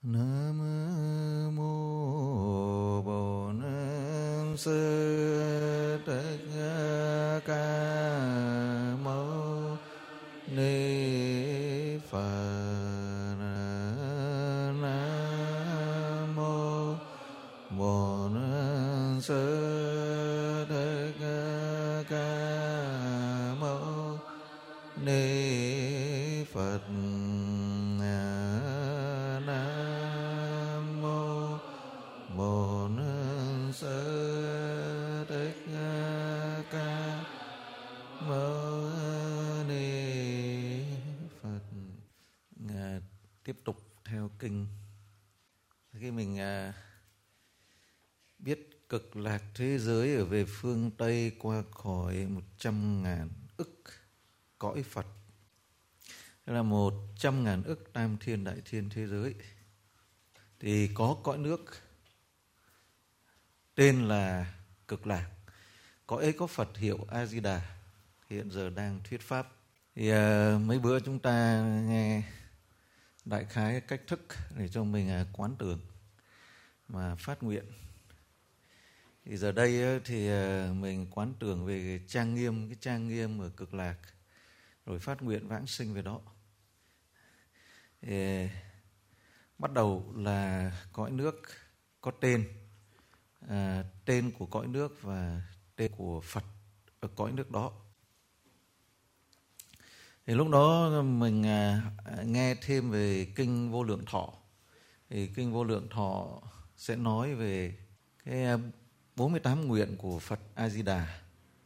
Nam mô Bổn Sư Thích Ca Mâu Ni Phật. Nam mô Bổn Sư Thích Ca Mâu Ni Phật. Nam mô Bổn Sư Thích Ca Mâu Ni Phật. Tiếp tục theo kinh. Khi mình biết cực lạc thế giới ở về phương Tây qua khỏi 100.000 ức cõi Phật, tức là 100.000 ức tam thiên đại thiên thế giới, thì có cõi nước tên là cực lạc. Cõi ấy có Phật hiệu A Di Đà, hiện giờ đang thuyết pháp. Thì mấy bữa chúng ta nghe đại khái cách thức để cho mình quán tưởng mà phát nguyện. Thì giờ đây thì mình quán tưởng về cái trang nghiêm ở cực lạc, rồi phát nguyện vãng sinh về đó. Thì bắt đầu là cõi nước có tên của cõi nước và tên của Phật ở cõi nước đó. Thì lúc đó mình nghe thêm về kinh Vô Lượng Thọ. Thì kinh Vô Lượng Thọ sẽ nói về cái 48 nguyện của Phật A Di Đà.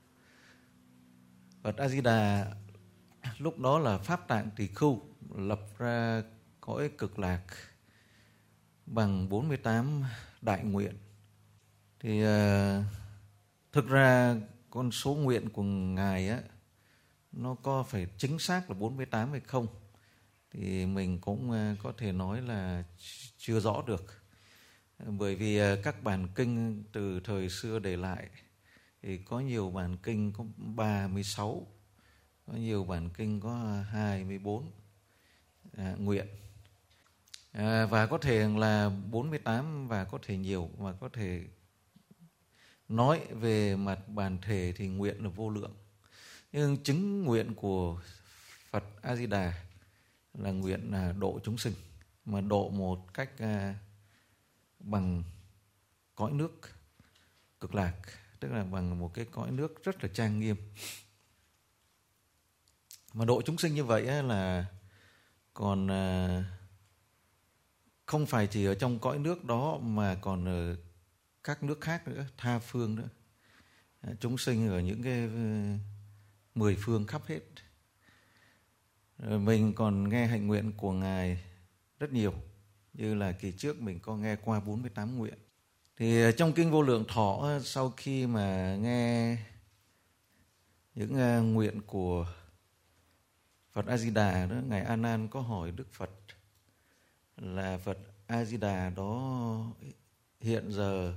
Phật A Di Đà lúc đó là Pháp Tạng Tỳ Khưu lập ra cõi cực lạc bằng 48 đại nguyện. Thì thực ra con số nguyện của Ngài á, nó có phải chính xác là 48 hay không thì mình cũng có thể nói là chưa rõ được. Bởi vì các bản kinh từ thời xưa để lại thì có nhiều bản kinh có 36, có nhiều bản kinh có 24 nguyện. Và có thể là 48 và có thể nhiều, và có thể nói về mặt bản thể thì nguyện là vô lượng. Nhưng chứng nguyện của Phật A Di Đà là nguyện là độ chúng sinh, mà độ một cách bằng cõi nước cực lạc, tức là bằng một cái cõi nước rất là trang nghiêm. Mà độ chúng sinh như vậy là còn không phải chỉ ở trong cõi nước đó mà còn ở các nước khác nữa, tha phương nữa. Chúng sinh ở những cái 10 phương khắp hết. Rồi mình còn nghe hạnh nguyện của Ngài rất nhiều, như là kỳ trước mình có nghe qua 48 nguyện. Thì trong kinh Vô Lượng Thọ, sau khi mà nghe những nguyện của Phật A Di Đà đó, Ngài A Nan có hỏi Đức Phật là Phật A Di Đà đó hiện giờ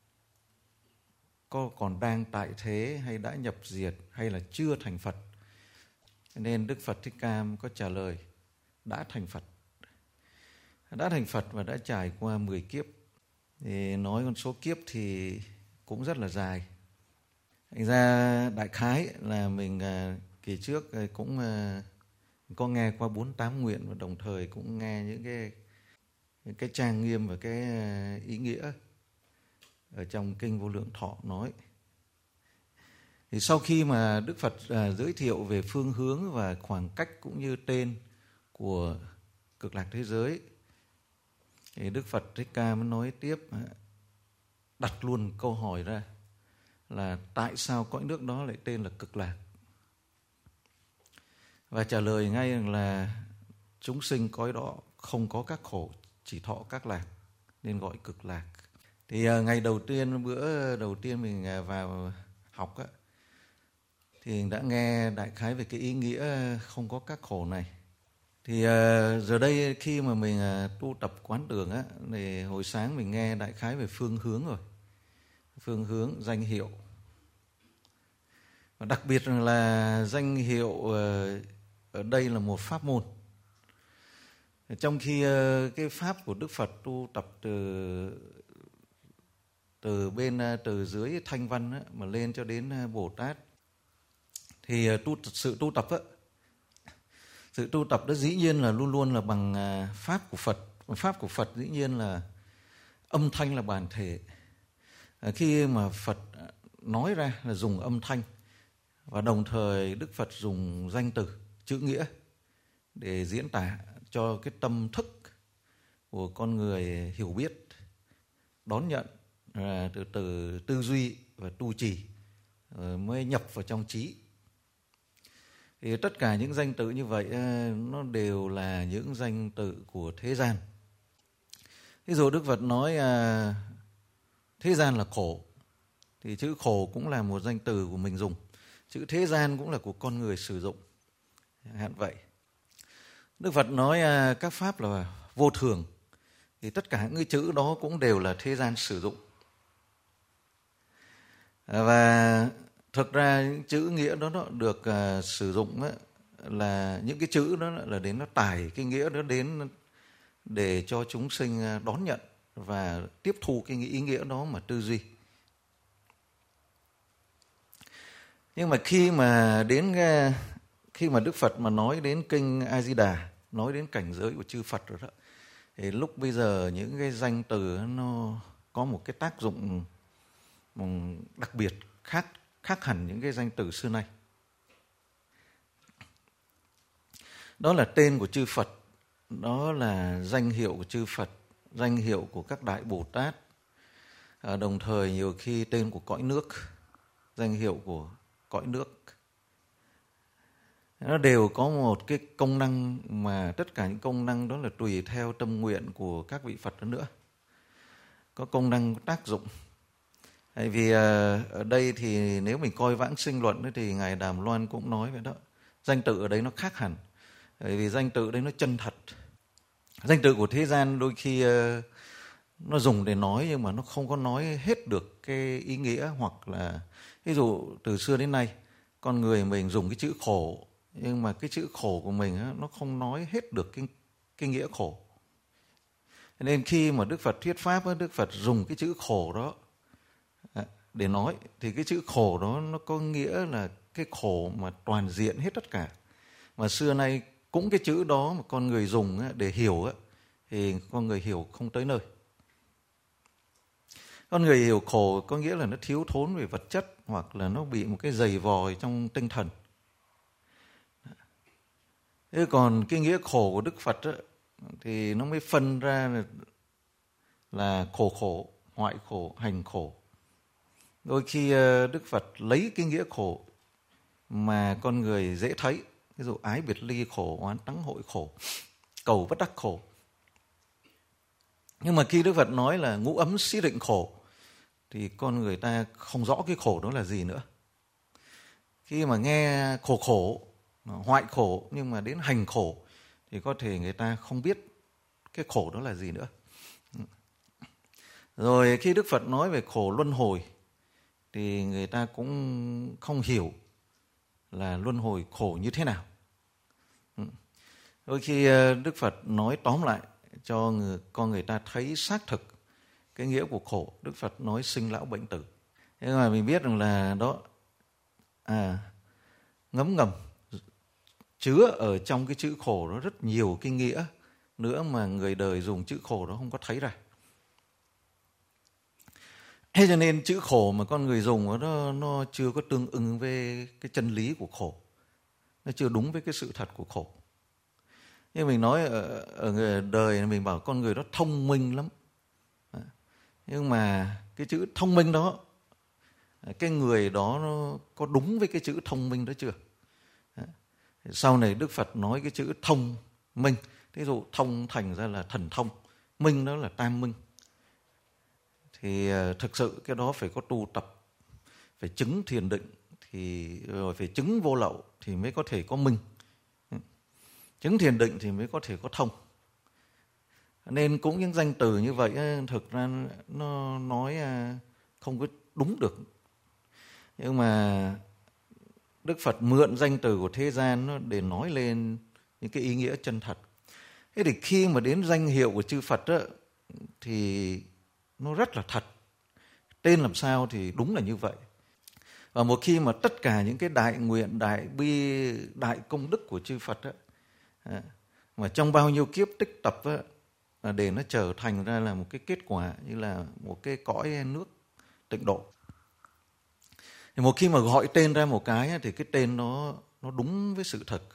có còn đang tại thế hay đã nhập diệt hay là chưa thành Phật. Nên Đức Phật Thích Ca có trả lời đã thành Phật. Đã thành Phật và đã trải qua 10 kiếp. Thì nói con số kiếp thì cũng rất là dài. Thành ra đại khái là mình kỳ trước cũng có nghe qua 48 nguyện và đồng thời cũng nghe những cái trang nghiêm và cái ý nghĩa ở trong kinh Vô Lượng Thọ nói. Thì sau khi mà Đức Phật giới thiệu về phương hướng và khoảng cách cũng như tên của cực lạc thế giới, thì Đức Phật Thích Ca mới nói tiếp, đặt luôn câu hỏi ra là tại sao cõi nước đó lại tên là cực lạc. Và trả lời ngay là chúng sinh cõi đó không có các khổ, chỉ thọ các lạc nên gọi cực lạc. Thì ngày đầu tiên, bữa đầu tiên mình vào học á, thì đã nghe đại khái về cái ý nghĩa không có các khổ này. Thì giờ đây khi mà mình tu tập quán tưởng á, thì hồi sáng mình nghe đại khái về phương hướng rồi. Phương hướng, danh hiệu. Và đặc biệt là danh hiệu ở đây là một pháp môn. Trong khi cái pháp của Đức Phật tu tập từ dưới Thanh Văn á, mà lên cho đến Bồ Tát, thì sự tu tập đó dĩ nhiên là luôn luôn là bằng pháp của Phật. Pháp của Phật dĩ nhiên là âm thanh là bản thể. Khi mà Phật nói ra là dùng âm thanh, và đồng thời Đức Phật dùng danh từ, chữ nghĩa để diễn tả cho cái tâm thức của con người hiểu biết, đón nhận, từ tư duy và tu trì mới nhập vào trong trí. Thì tất cả những danh từ như vậy nó đều là những danh từ của thế gian. Ví dụ Đức Phật nói thế gian là khổ, thì chữ khổ cũng là một danh từ của mình dùng. Chữ thế gian cũng là của con người sử dụng. Hạn vậy. Đức Phật nói các pháp là vô thường, thì tất cả những cái chữ đó cũng đều là thế gian sử dụng. Và thực ra những chữ nghĩa đó nó được sử dụng đó, là những cái chữ đó là đến nó tải cái nghĩa đó đến để cho chúng sinh đón nhận và tiếp thu cái ý nghĩa đó mà tư duy. Nhưng mà khi mà Đức Phật mà nói đến kinh A Di Đà, nói đến cảnh giới của chư Phật rồi đó, thì lúc bây giờ những cái danh từ nó có một cái tác dụng đặc biệt khác hẳn những cái danh từ xưa nay. Đó là tên của chư Phật, đó là danh hiệu của chư Phật, danh hiệu của các đại Bồ Tát, đồng thời nhiều khi tên của cõi nước, danh hiệu của cõi nước. Nó đều có một cái công năng, mà tất cả những công năng đó là tùy theo tâm nguyện của các vị Phật đó nữa. Có công năng, có tác dụng. Tại vì ở đây thì nếu mình coi Vãng Sinh Luận thì Ngài Đàm Loan cũng nói vậy đó. Danh tự ở đấy nó khác hẳn. Bởi vì danh tự đấy nó chân thật. Danh tự của thế gian đôi khi nó dùng để nói nhưng mà nó không có nói hết được cái ý nghĩa. Hoặc là ví dụ từ xưa đến nay con người mình dùng cái chữ khổ, nhưng mà cái chữ khổ của mình nó không nói hết được cái nghĩa khổ. Nên khi mà Đức Phật thuyết pháp, Đức Phật dùng cái chữ khổ đó để nói, thì cái chữ khổ đó nó có nghĩa là cái khổ mà toàn diện hết tất cả. Mà xưa nay cũng cái chữ đó mà con người dùng để hiểu thì con người hiểu không tới nơi. Con người hiểu khổ có nghĩa là nó thiếu thốn về vật chất, hoặc là nó bị một cái giày vò trong tinh thần. Thế còn cái nghĩa khổ của Đức Phật thì nó mới phân ra là khổ, hoại khổ, hành khổ. Đôi khi Đức Phật lấy cái nghĩa khổ mà con người dễ thấy, ví dụ ái biệt ly khổ, oán tắng hội khổ, cầu bất đắc khổ. Nhưng mà khi Đức Phật nói là ngũ ấm xí định khổ, thì con người ta không rõ cái khổ đó là gì nữa. Khi mà nghe khổ, hoại khổ, nhưng mà đến hành khổ, thì có thể người ta không biết cái khổ đó là gì nữa. Rồi khi Đức Phật nói về khổ luân hồi, thì người ta cũng không hiểu là luân hồi khổ như thế nào. Đôi khi Đức Phật nói tóm lại cho con người ta thấy xác thực cái nghĩa của khổ. Đức Phật nói sinh lão bệnh tử. Thế mà mình biết rằng là đó ngấm ngầm chứa ở trong cái chữ khổ đó rất nhiều cái nghĩa nữa mà người đời dùng chữ khổ đó không có thấy ra. Thế cho nên chữ khổ mà con người dùng nó chưa có tương ứng với cái chân lý của khổ. Nó chưa đúng với cái sự thật của khổ. Như mình nói ở người đời mình bảo con người đó thông minh lắm. Nhưng mà cái chữ thông minh đó, cái người đó nó có đúng với cái chữ thông minh đó chưa? Sau này Đức Phật nói cái chữ thông minh. Ví dụ thông thành ra là thần thông, minh đó là tam minh. Thì thực sự cái đó phải có tu tập, phải chứng thiền định, thì rồi phải chứng vô lậu thì mới có thể có minh. Chứng thiền định thì mới có thể có thông. Nên cũng những danh từ như vậy thực ra nó nói không có đúng được. Nhưng mà Đức Phật mượn danh từ của thế gian để nói lên những cái ý nghĩa chân thật. Thế thì khi mà đến danh hiệu của chư Phật á, thì nó rất là thật. Tên làm sao thì đúng là như vậy. Và một khi mà tất cả những cái đại nguyện, đại bi, đại công đức của chư Phật á, mà trong bao nhiêu kiếp tích tập á, để nó trở thành ra là một cái kết quả như là một cái cõi nước tịnh độ. Thì một khi mà gọi tên ra một cái á, thì cái tên nó đúng với sự thật.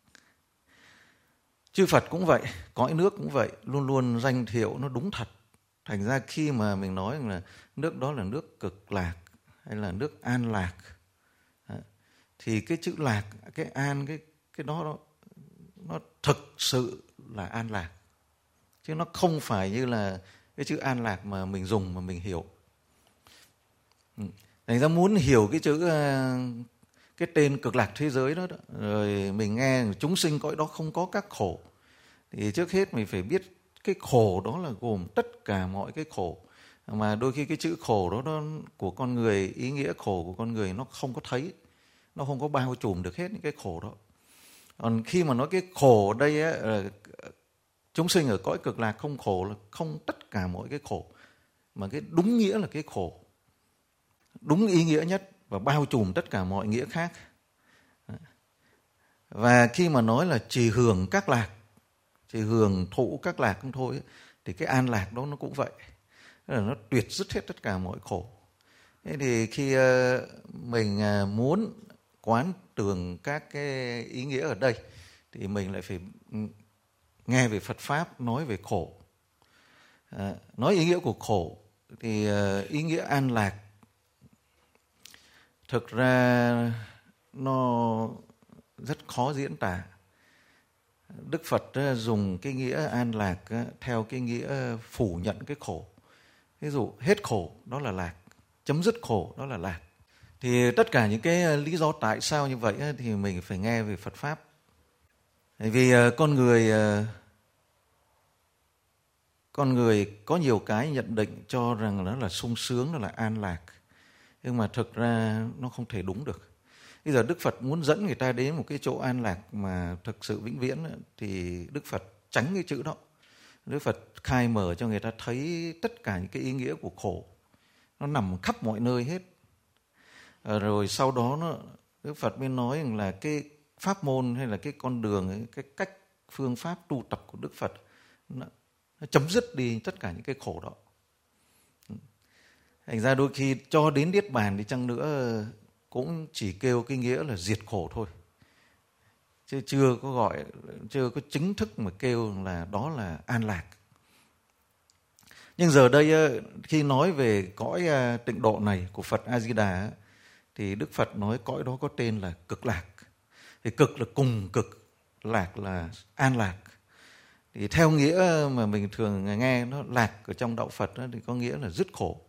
Chư Phật cũng vậy, cõi nước cũng vậy, luôn luôn danh hiệu nó đúng thật. Thành ra khi mà mình nói là nước đó là nước cực lạc hay là nước an lạc, thì cái chữ lạc, cái an, cái đó nó thực sự là an lạc. Chứ nó không phải như là cái chữ an lạc mà mình dùng mà mình hiểu. Thành ra muốn hiểu cái chữ, cái tên cực lạc thế giới đó, rồi mình nghe chúng sinh cõi đó không có các khổ, thì trước hết mình phải biết cái khổ đó là gồm tất cả mọi cái khổ. Mà đôi khi cái chữ khổ đó của con người, ý nghĩa khổ của con người nó không có thấy, nó không có bao trùm được hết những cái khổ đó. Còn khi mà nói cái khổ ở đây á, chúng sinh ở cõi cực lạc không khổ là không tất cả mọi cái khổ, mà cái đúng nghĩa là cái khổ, đúng ý nghĩa nhất và bao trùm tất cả mọi nghĩa khác. Và khi mà nói là chỉ hưởng các lạc, chỉ hưởng thụ các lạc không thôi, thì cái an lạc đó nó cũng vậy, là nó tuyệt dứt hết tất cả mọi khổ. Thế thì khi mình muốn quán tưởng các cái ý nghĩa ở đây, thì mình lại phải nghe về Phật Pháp nói về khổ. Nói ý nghĩa của khổ thì ý nghĩa an lạc thực ra nó rất khó diễn tả. Đức Phật dùng cái nghĩa an lạc theo cái nghĩa phủ nhận cái khổ. Ví dụ hết khổ đó là lạc, chấm dứt khổ đó là lạc. Thì tất cả những cái lý do tại sao như vậy thì mình phải nghe về Phật Pháp. Bởi vì con người có nhiều cái nhận định cho rằng nó là sung sướng, nó là an lạc. Nhưng mà thực ra nó không thể đúng được. Bây giờ Đức Phật muốn dẫn người ta đến một cái chỗ an lạc mà thực sự vĩnh viễn, thì Đức Phật tránh cái chữ đó. Đức Phật khai mở cho người ta thấy tất cả những cái ý nghĩa của khổ, nó nằm khắp mọi nơi hết. Rồi sau đó Đức Phật mới nói rằng là cái pháp môn hay là cái con đường, cái cách phương pháp tu tập của Đức Phật nó chấm dứt đi tất cả những cái khổ đó. Thành ra đôi khi cho đến Niết Bàn đi chăng nữa cũng chỉ kêu cái nghĩa là diệt khổ thôi, chứ chưa có chính thức mà kêu là đó là an lạc. Nhưng giờ đây khi nói về cõi tịnh độ này của Phật A Di Đà, thì Đức Phật nói cõi đó có tên là cực lạc. Thì cực là cùng cực, lạc là an lạc. Thì theo nghĩa mà mình thường nghe nó lạc ở trong đạo Phật đó, thì có nghĩa là dứt khổ.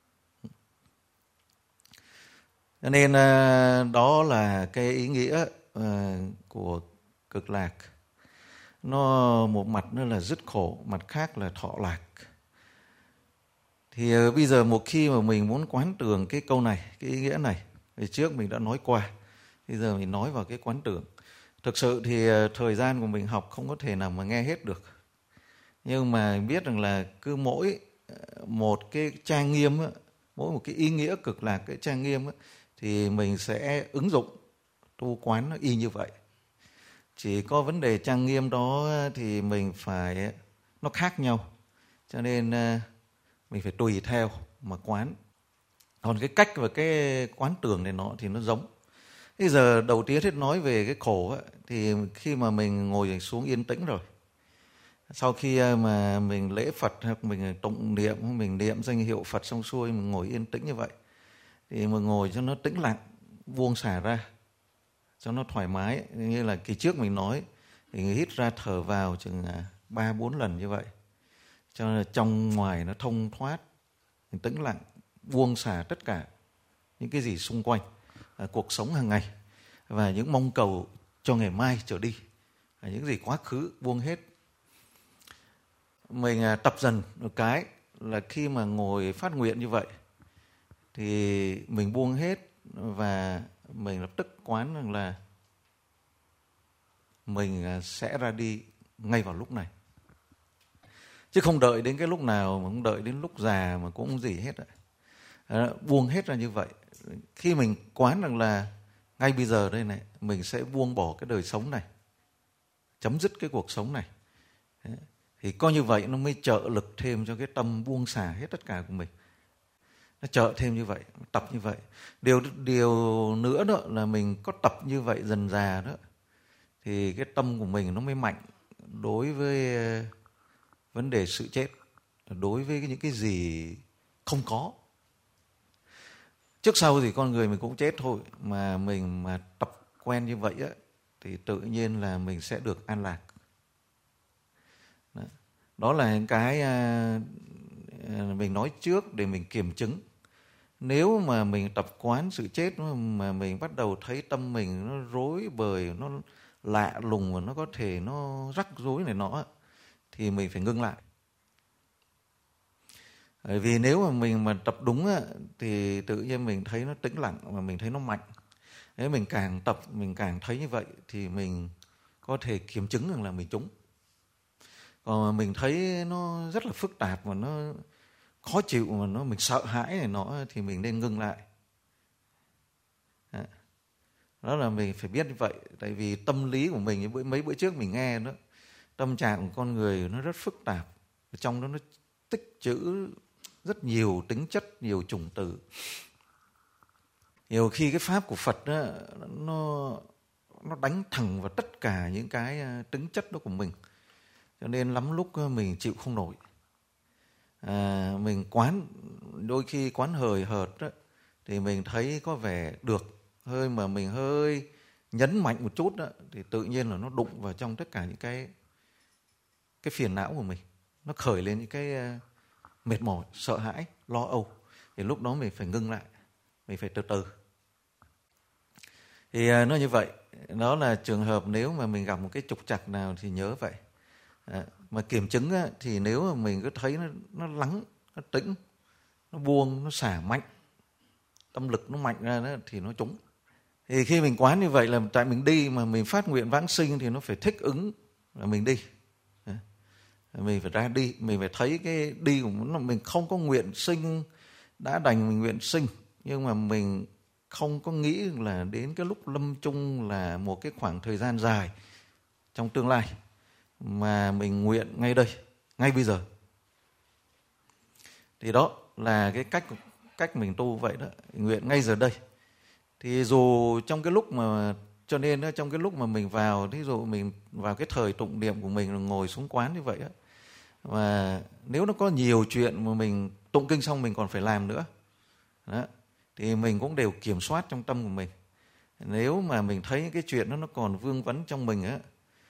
Cho nên đó là cái ý nghĩa của cực lạc. Nó một mặt nó là dứt khổ, mặt khác là thọ lạc. Thì bây giờ một khi mà mình muốn quán tưởng cái câu này, cái ý nghĩa này, thì trước mình đã nói qua, bây giờ mình nói vào cái quán tưởng. Thực sự thì thời gian của mình học không có thể nào mà nghe hết được. Nhưng mà biết rằng là cứ mỗi một cái trang nghiêm, mỗi một cái ý nghĩa cực lạc, cái trang nghiêm thì mình sẽ ứng dụng tu quán nó y như vậy. Chỉ có vấn đề trang nghiêm đó thì mình phải, nó khác nhau, cho nên mình phải tùy theo mà quán. Còn cái cách và cái quán tưởng này thì nó giống. Bây giờ đầu tiên hết nói về cái khổ thì khi mà mình ngồi xuống yên tĩnh rồi, sau khi mà mình lễ Phật hoặc mình tụng niệm, mình niệm danh hiệu Phật xong xuôi, mình ngồi yên tĩnh như vậy, thì mình ngồi cho nó tĩnh lặng, buông xả ra cho nó thoải mái. Như là kỳ trước mình nói thì hít ra thở vào chừng 3-4 lần như vậy, cho nên trong ngoài nó thông thoát, mình tĩnh lặng, buông xả tất cả những cái gì xung quanh cuộc sống hàng ngày và những mong cầu cho ngày mai trở đi, những gì quá khứ buông hết. Mình tập dần một cái là khi mà ngồi phát nguyện như vậy thì mình buông hết và mình lập tức quán rằng là mình sẽ ra đi ngay vào lúc này, Chứ không đợi đến cái lúc nào, mà không đợi đến lúc già mà cũng gì hết. Buông hết ra như vậy. Khi mình quán rằng là ngay bây giờ đây này, mình sẽ buông bỏ cái đời sống này, chấm dứt cái cuộc sống này. Thì coi như vậy nó mới trợ lực thêm cho cái tâm buông xả hết tất cả của mình. Nó trợ thêm như vậy, tập như vậy. Điều nữa đó là mình có tập như vậy dần dà đó, thì cái tâm của mình nó mới mạnh đối với vấn đề sự chết, đối với những cái gì không có. Trước sau thì con người mình cũng chết thôi, mà mình mà tập quen như vậy á, thì tự nhiên là mình sẽ được an lạc. Đó là những cái mình nói trước để mình kiểm chứng. Nếu mà mình tập quán sự chết mà mình bắt đầu thấy tâm mình nó rối bời, nó lạ lùng và nó có thể nó rắc rối này nọ, thì mình phải ngưng lại. Bởi vì nếu mà mình mà tập đúng á, thì tự nhiên mình thấy nó tĩnh lặng và mình thấy nó mạnh. Nếu mình càng tập, mình càng thấy như vậy thì mình có thể kiểm chứng rằng là mình trúng. Còn mà mình thấy nó rất là phức tạp và nó khó chịu mà mình sợ hãi này nọ thì mình nên ngưng lại. Đó là mình phải biết như vậy. Tại vì tâm lý của mình, mấy bữa trước mình nghe đó, tâm trạng của con người nó rất phức tạp. Trong đó nó tích trữ rất nhiều tính chất, nhiều chủng tử. Nhiều khi cái pháp của Phật đó, nó đánh thẳng vào tất cả những cái tính chất đó của mình. Cho nên lắm lúc mình chịu không nổi. Mình quán, đôi khi quán hời hợt đó, thì mình thấy có vẻ được. Mà mình hơi nhấn mạnh một chút đó, thì tự nhiên là nó đụng vào trong tất cả những cái phiền não của mình. Nó khởi lên những cái mệt mỏi, sợ hãi, lo âu. Thì lúc đó mình phải ngưng lại, mình phải từ từ. Thì nó như vậy. Đó là trường hợp nếu mà mình gặp một cái trục trặc nào thì nhớ vậy. Mà kiểm chứng á, thì nếu mà mình cứ thấy nó lắng, nó tĩnh, nó buông, nó xả mạnh, tâm lực nó mạnh ra đó, thì nó trúng. Thì khi mình quán như vậy là tại mình đi mà mình phát nguyện vãng sinh thì nó phải thích ứng là mình đi. Mình phải ra đi, mình phải thấy cái đi của mình không có nguyện sinh, đã đành mình nguyện sinh, nhưng mà mình không có nghĩ là đến cái lúc lâm chung là một cái khoảng thời gian dài trong tương lai, mà mình nguyện ngay đây, ngay bây giờ. Thì đó là cái cách mình tu vậy đó, nguyện ngay giờ đây. Thì dù trong cái lúc mà, cho nên trong cái lúc mà mình vào, thí dụ mình vào cái thời tụng niệm của mình ngồi xuống quán như vậy á, và nếu nó có nhiều chuyện mà mình tụng kinh xong mình còn phải làm nữa đó, thì mình cũng đều kiểm soát trong tâm của mình. Nếu mà mình thấy cái chuyện đó nó còn vương vấn trong mình á,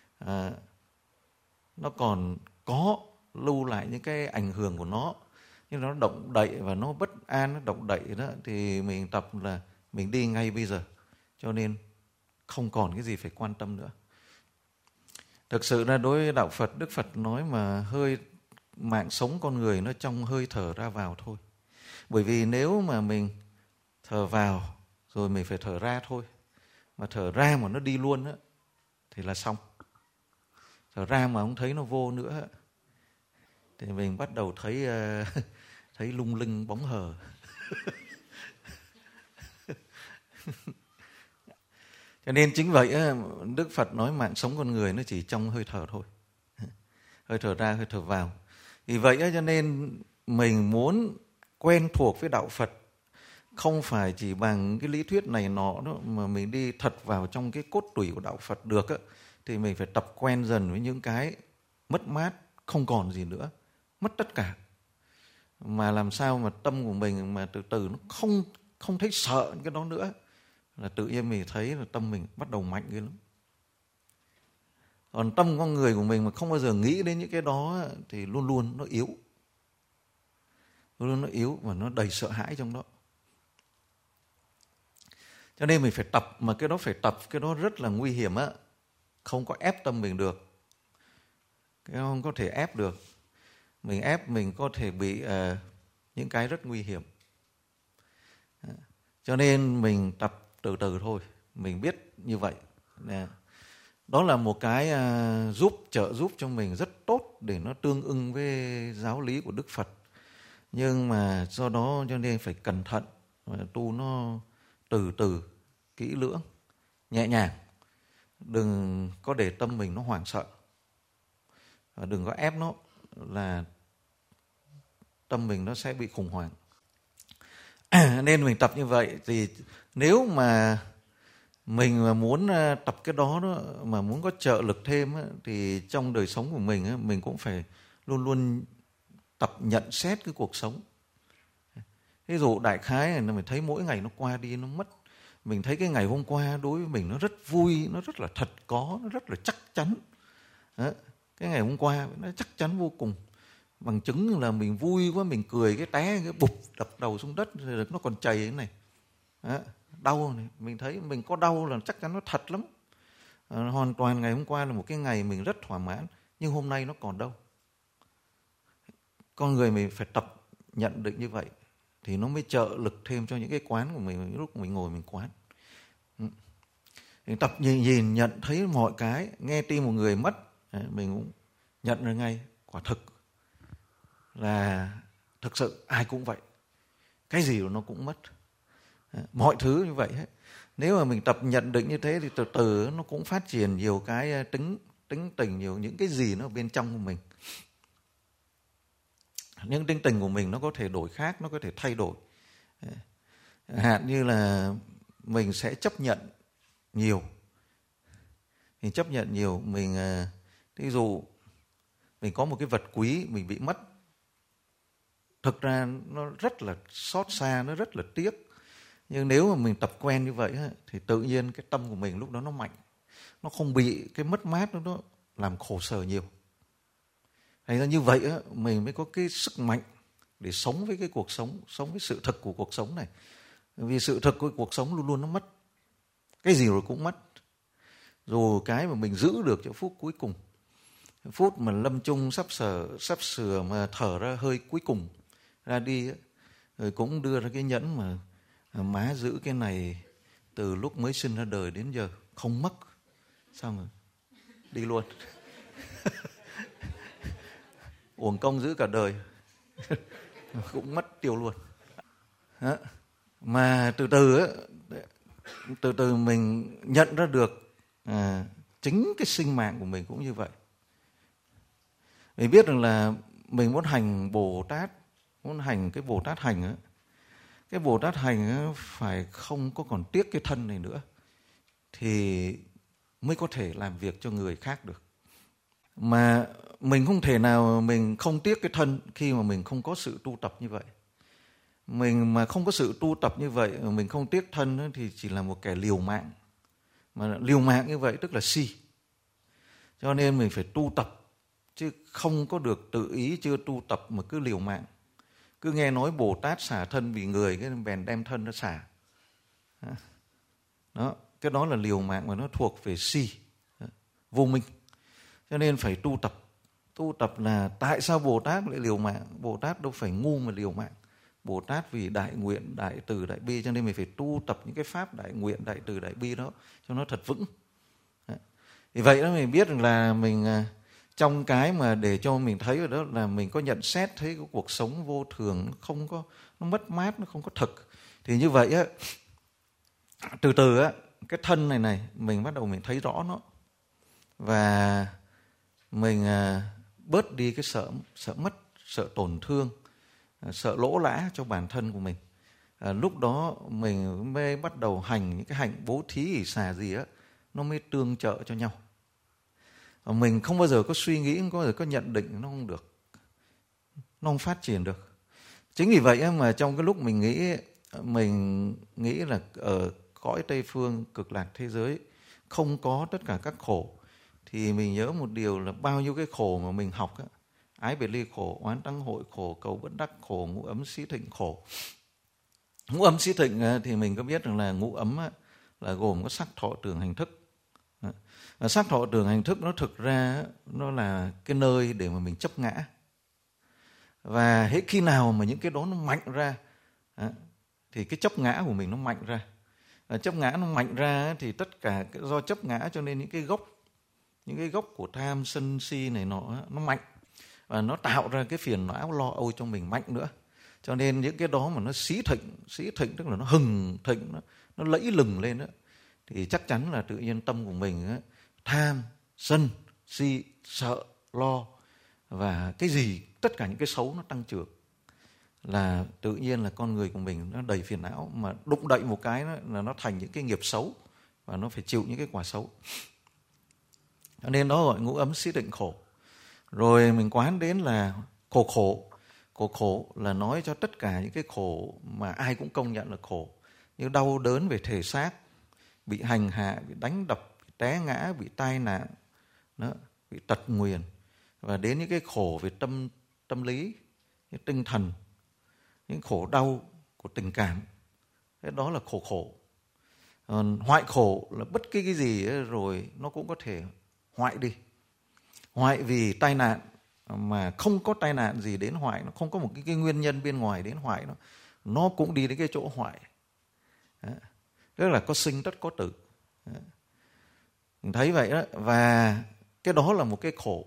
nó còn có lưu lại những cái ảnh hưởng của nó, nhưng nó động đậy và nó bất an, nó động đậy đó, thì mình tập là mình đi ngay bây giờ, cho nên không còn cái gì phải quan tâm nữa. Thực sự là đối với đạo Phật, Đức Phật nói mà mạng sống con người nó trong hơi thở ra vào thôi. Bởi vì nếu mà mình thở vào rồi mình phải thở ra thôi, mà thở ra mà nó đi luôn á, thì là xong. Thở ra mà không thấy nó vô nữa thì mình bắt đầu thấy thấy lung linh bóng hờ. Cho nên chính vậy Đức Phật nói mạng sống con người nó chỉ trong hơi thở thôi. Hơi thở ra, hơi thở vào. Vì vậy cho nên mình muốn quen thuộc với đạo Phật không phải chỉ bằng cái lý thuyết này nọ đó, mà mình đi thật vào trong cái cốt tủy của đạo Phật được á, thì mình phải tập quen dần với những cái mất mát, không còn gì nữa, mất tất cả. Mà làm sao mà tâm của mình mà từ từ nó không thấy sợ cái đó nữa, là tự nhiên mình thấy là tâm mình bắt đầu mạnh ghê lắm. Còn tâm con người của mình mà không bao giờ nghĩ đến những cái đó thì luôn luôn nó yếu. Luôn luôn nó yếu và nó đầy sợ hãi trong đó. Cho nên mình phải tập, mà cái đó phải tập, cái đó rất là nguy hiểm á. Không có ép tâm mình được. Cái đó không có thể ép được. Mình ép mình có thể bị những cái rất nguy hiểm. Cho nên mình tập từ từ thôi. Mình biết như vậy. Đó là một cái trợ giúp cho mình rất tốt để nó tương ưng với giáo lý của Đức Phật. Nhưng mà do đó cho nên phải cẩn thận, tu nó từ từ, kỹ lưỡng, nhẹ nhàng. Đừng có để tâm mình nó hoảng sợ. Và đừng có ép nó là tâm mình nó sẽ bị khủng hoảng. Nên mình tập như vậy. Thì nếu mà mình mà muốn tập cái đó, mà muốn có trợ lực thêm thì trong đời sống của mình cũng phải luôn luôn tập nhận xét cái cuộc sống. Ví dụ đại khái là mình thấy mỗi ngày nó qua đi nó mất. Mình thấy cái ngày hôm qua đối với mình nó rất vui, nó rất là thật có, nó rất là chắc chắn. Đó. Cái ngày hôm qua nó chắc chắn vô cùng. Bằng chứng là mình vui quá, mình cười cái té cái bụp đập đầu xuống đất rồi nó còn chảy thế này. Đó. Đau này, mình thấy mình có đau là chắc chắn nó thật lắm. Hoàn toàn ngày hôm qua là một cái ngày mình rất thỏa mãn, nhưng hôm nay nó còn đâu. Con người mình phải tập nhận định như vậy thì nó mới trợ lực thêm cho những cái quán của mình lúc mình ngồi mình quán. Mình tập nhìn nhận thấy mọi cái, nghe tin một người mất, mình cũng nhận ra ngay, quả thực là thực sự ai cũng vậy. Cái gì nó cũng mất. Mọi thứ như vậy hết. Nếu mà mình tập nhận định như thế thì từ từ nó cũng phát triển nhiều cái tính tình, nhiều những cái gì nó ở bên trong của mình. Những tính tình của mình nó có thể đổi khác, nó có thể thay đổi. Hạn như là mình sẽ chấp nhận nhiều. Mình chấp nhận nhiều, mình ví dụ mình có một cái vật quý mình bị mất. Thực ra nó rất là xót xa, nó rất là tiếc. Nhưng nếu mà mình tập quen như vậy thì tự nhiên cái tâm của mình lúc đó nó mạnh. Nó không bị cái mất mát nó làm khổ sở nhiều. Thành ra như vậy mình mới có cái sức mạnh để sống với cái cuộc sống, sống với sự thực của cuộc sống này. Vì sự thực của cuộc sống luôn luôn nó mất. Cái gì rồi cũng mất. Dù cái mà mình giữ được cho phút cuối cùng. Phút mà lâm chung sắp sửa mà thở ra hơi cuối cùng ra đi, rồi cũng đưa ra cái nhẫn mà má giữ cái này từ lúc mới sinh ra đời đến giờ không mất. Sao mà đi luôn. Uổng công giữ cả đời. Cũng mất tiêu luôn. Đó. Mà từ từ mình nhận ra được chính cái sinh mạng của mình cũng như vậy. Mình biết rằng là mình muốn hành Bồ Tát, muốn hành cái Bồ Tát hành á, cái Bồ Tát hành phải không có còn tiếc cái thân này nữa thì mới có thể làm việc cho người khác được. Mà mình không thể nào mình không tiếc cái thân khi mà mình không có sự tu tập như vậy. Mình mà không có sự tu tập như vậy, mình không tiếc thân thì chỉ là một kẻ liều mạng. Mà liều mạng như vậy tức là si. Cho nên mình phải tu tập, chứ không có được tự ý chưa tu tập mà cứ liều mạng. Cứ nghe nói Bồ Tát xả thân vì người, cái bèn đem thân nó xả. Đó, cái đó là liều mạng và nó thuộc về si, vô minh. Cho nên phải tu tập. Tu tập là tại sao Bồ Tát lại liều mạng? Bồ Tát đâu phải ngu mà liều mạng. Bồ Tát vì đại nguyện, đại từ, đại bi, cho nên mình phải tu tập những cái pháp đại nguyện, đại từ, đại bi đó cho nó thật vững. Thì vậy đó mình biết rằng là mình trong cái mà để cho mình thấy rồi đó là mình có nhận xét thấy cái cuộc sống vô thường, nó không có, nó mất mát, nó không có thực. Thì như vậy á, từ từ á, cái thân này mình bắt đầu mình thấy rõ nó. Và mình bớt đi cái sợ mất, sợ tổn thương, sợ lỗ lã cho bản thân của mình. Lúc đó mình mới bắt đầu hành những cái hạnh bố thí ỷ xả gì á, nó mới tương trợ cho nhau. Mình không bao giờ có suy nghĩ, không bao giờ có nhận định, nó không được, nó không phát triển được. Chính vì vậy mà trong cái lúc mình nghĩ là ở cõi Tây Phương cực lạc thế giới không có tất cả các khổ, thì mình nhớ một điều là bao nhiêu cái khổ mà mình học á, ái biệt ly khổ, oán tăng hội khổ, cầu bất đắc khổ, ngũ ấm xí thịnh khổ. Ngũ ấm xí thịnh thì mình có biết rằng là ngũ ấm là gồm có sắc thọ tưởng hành thức. Và sắc thọ tưởng hành thức nó thực ra nó là cái nơi để mà mình chấp ngã. Và hết khi nào mà những cái đó nó mạnh ra thì cái chấp ngã của mình nó mạnh ra. Và chấp ngã nó mạnh ra thì tất cả do chấp ngã cho nên những cái gốc của tham sân si này nó mạnh. và nó tạo ra cái phiền não lo âu trong mình mạnh nữa. Cho nên những cái đó mà nó xí thịnh tức là nó hừng thịnh, nó lẫy lừng lên đó, thì chắc chắn là tự nhiên tâm của mình á, tham, sân, si, sợ, lo và cái gì, tất cả những cái xấu nó tăng trưởng, là tự nhiên là con người của mình nó đầy phiền não, mà đụng đậy một cái là nó thành những cái nghiệp xấu và nó phải chịu những cái quả xấu. Cho nên đó gọi ngũ ấm xí thịnh khổ. Rồi mình quán đến là khổ là nói cho tất cả những cái khổ mà ai cũng công nhận là khổ, như đau đớn về thể xác, bị hành hạ, bị đánh đập, bị té ngã, bị tai nạn, đó, bị tật nguyền, và đến những cái khổ về tâm lý, cái tinh thần, những khổ đau của tình cảm. Thế đó là khổ. Hoại khổ là bất kỳ cái gì ấy, rồi nó cũng có thể hoại đi. Hoại vì tai nạn mà không có tai nạn gì đến hoại, nó không có một cái nguyên nhân bên ngoài đến hoại nó cũng đi đến cái chỗ hoại. Tức là có sinh tất có tử. Mình thấy vậy đó, và cái đó là một cái khổ.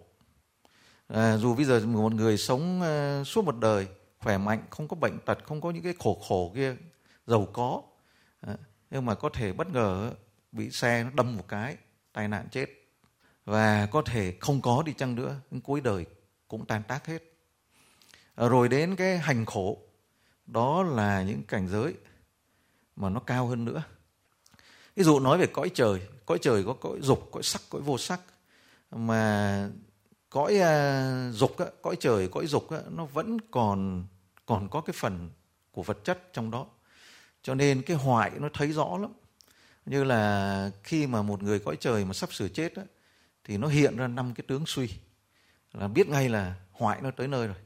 Dù bây giờ một người sống suốt một đời khỏe mạnh, không có bệnh tật, không có những cái khổ kia, giàu có, nhưng mà có thể bất ngờ bị xe nó đâm một cái, tai nạn chết. Và có thể không có đi chăng nữa, đến cuối đời cũng tan tác hết. Rồi đến cái hành khổ, đó là những cảnh giới mà nó cao hơn nữa. Ví dụ nói về cõi trời có cõi dục, cõi sắc, cõi vô sắc. Mà cõi dục, cõi trời, cõi dục nó vẫn còn có cái phần của vật chất trong đó. Cho nên cái hoại nó thấy rõ lắm. Như là khi mà một người cõi trời mà sắp sửa chết thì nó hiện ra 5 cái tướng suy, là biết ngay là hoại nó tới nơi rồi.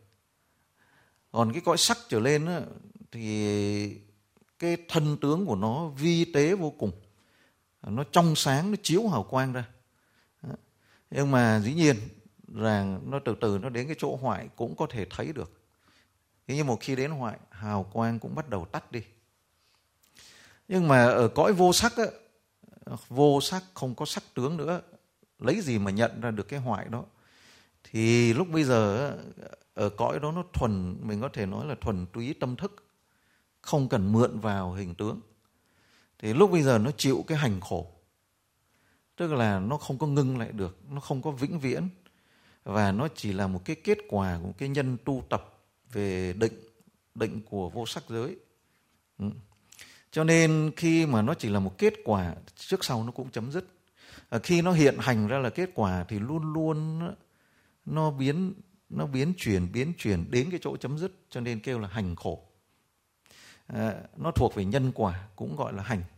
Còn cái cõi sắc trở lên thì cái thân tướng của nó vi tế vô cùng, nó trong sáng, nó chiếu hào quang ra. Nhưng mà dĩ nhiên rằng nó từ từ nó đến cái chỗ hoại cũng có thể thấy được. Thế nhưng một khi đến hoại, hào quang cũng bắt đầu tắt đi. Nhưng mà ở cõi vô sắc vô sắc không có sắc tướng nữa, lấy gì mà nhận ra được cái hoại đó. Thì lúc bây giờ ở cõi đó nó thuần, mình có thể nói là thuần túy tâm thức, không cần mượn vào hình tướng. Thì lúc bây giờ nó chịu cái hành khổ, tức là nó không có ngưng lại được, nó không có vĩnh viễn, và nó chỉ là một cái kết quả của cái nhân tu tập về định của vô sắc giới. Cho nên khi mà nó chỉ là một kết quả, trước sau nó cũng chấm dứt. Khi nó hiện hành ra là kết quả thì luôn luôn nó biến chuyển đến cái chỗ chấm dứt, cho nên kêu là hành khổ. Nó thuộc về nhân quả, cũng gọi là hành.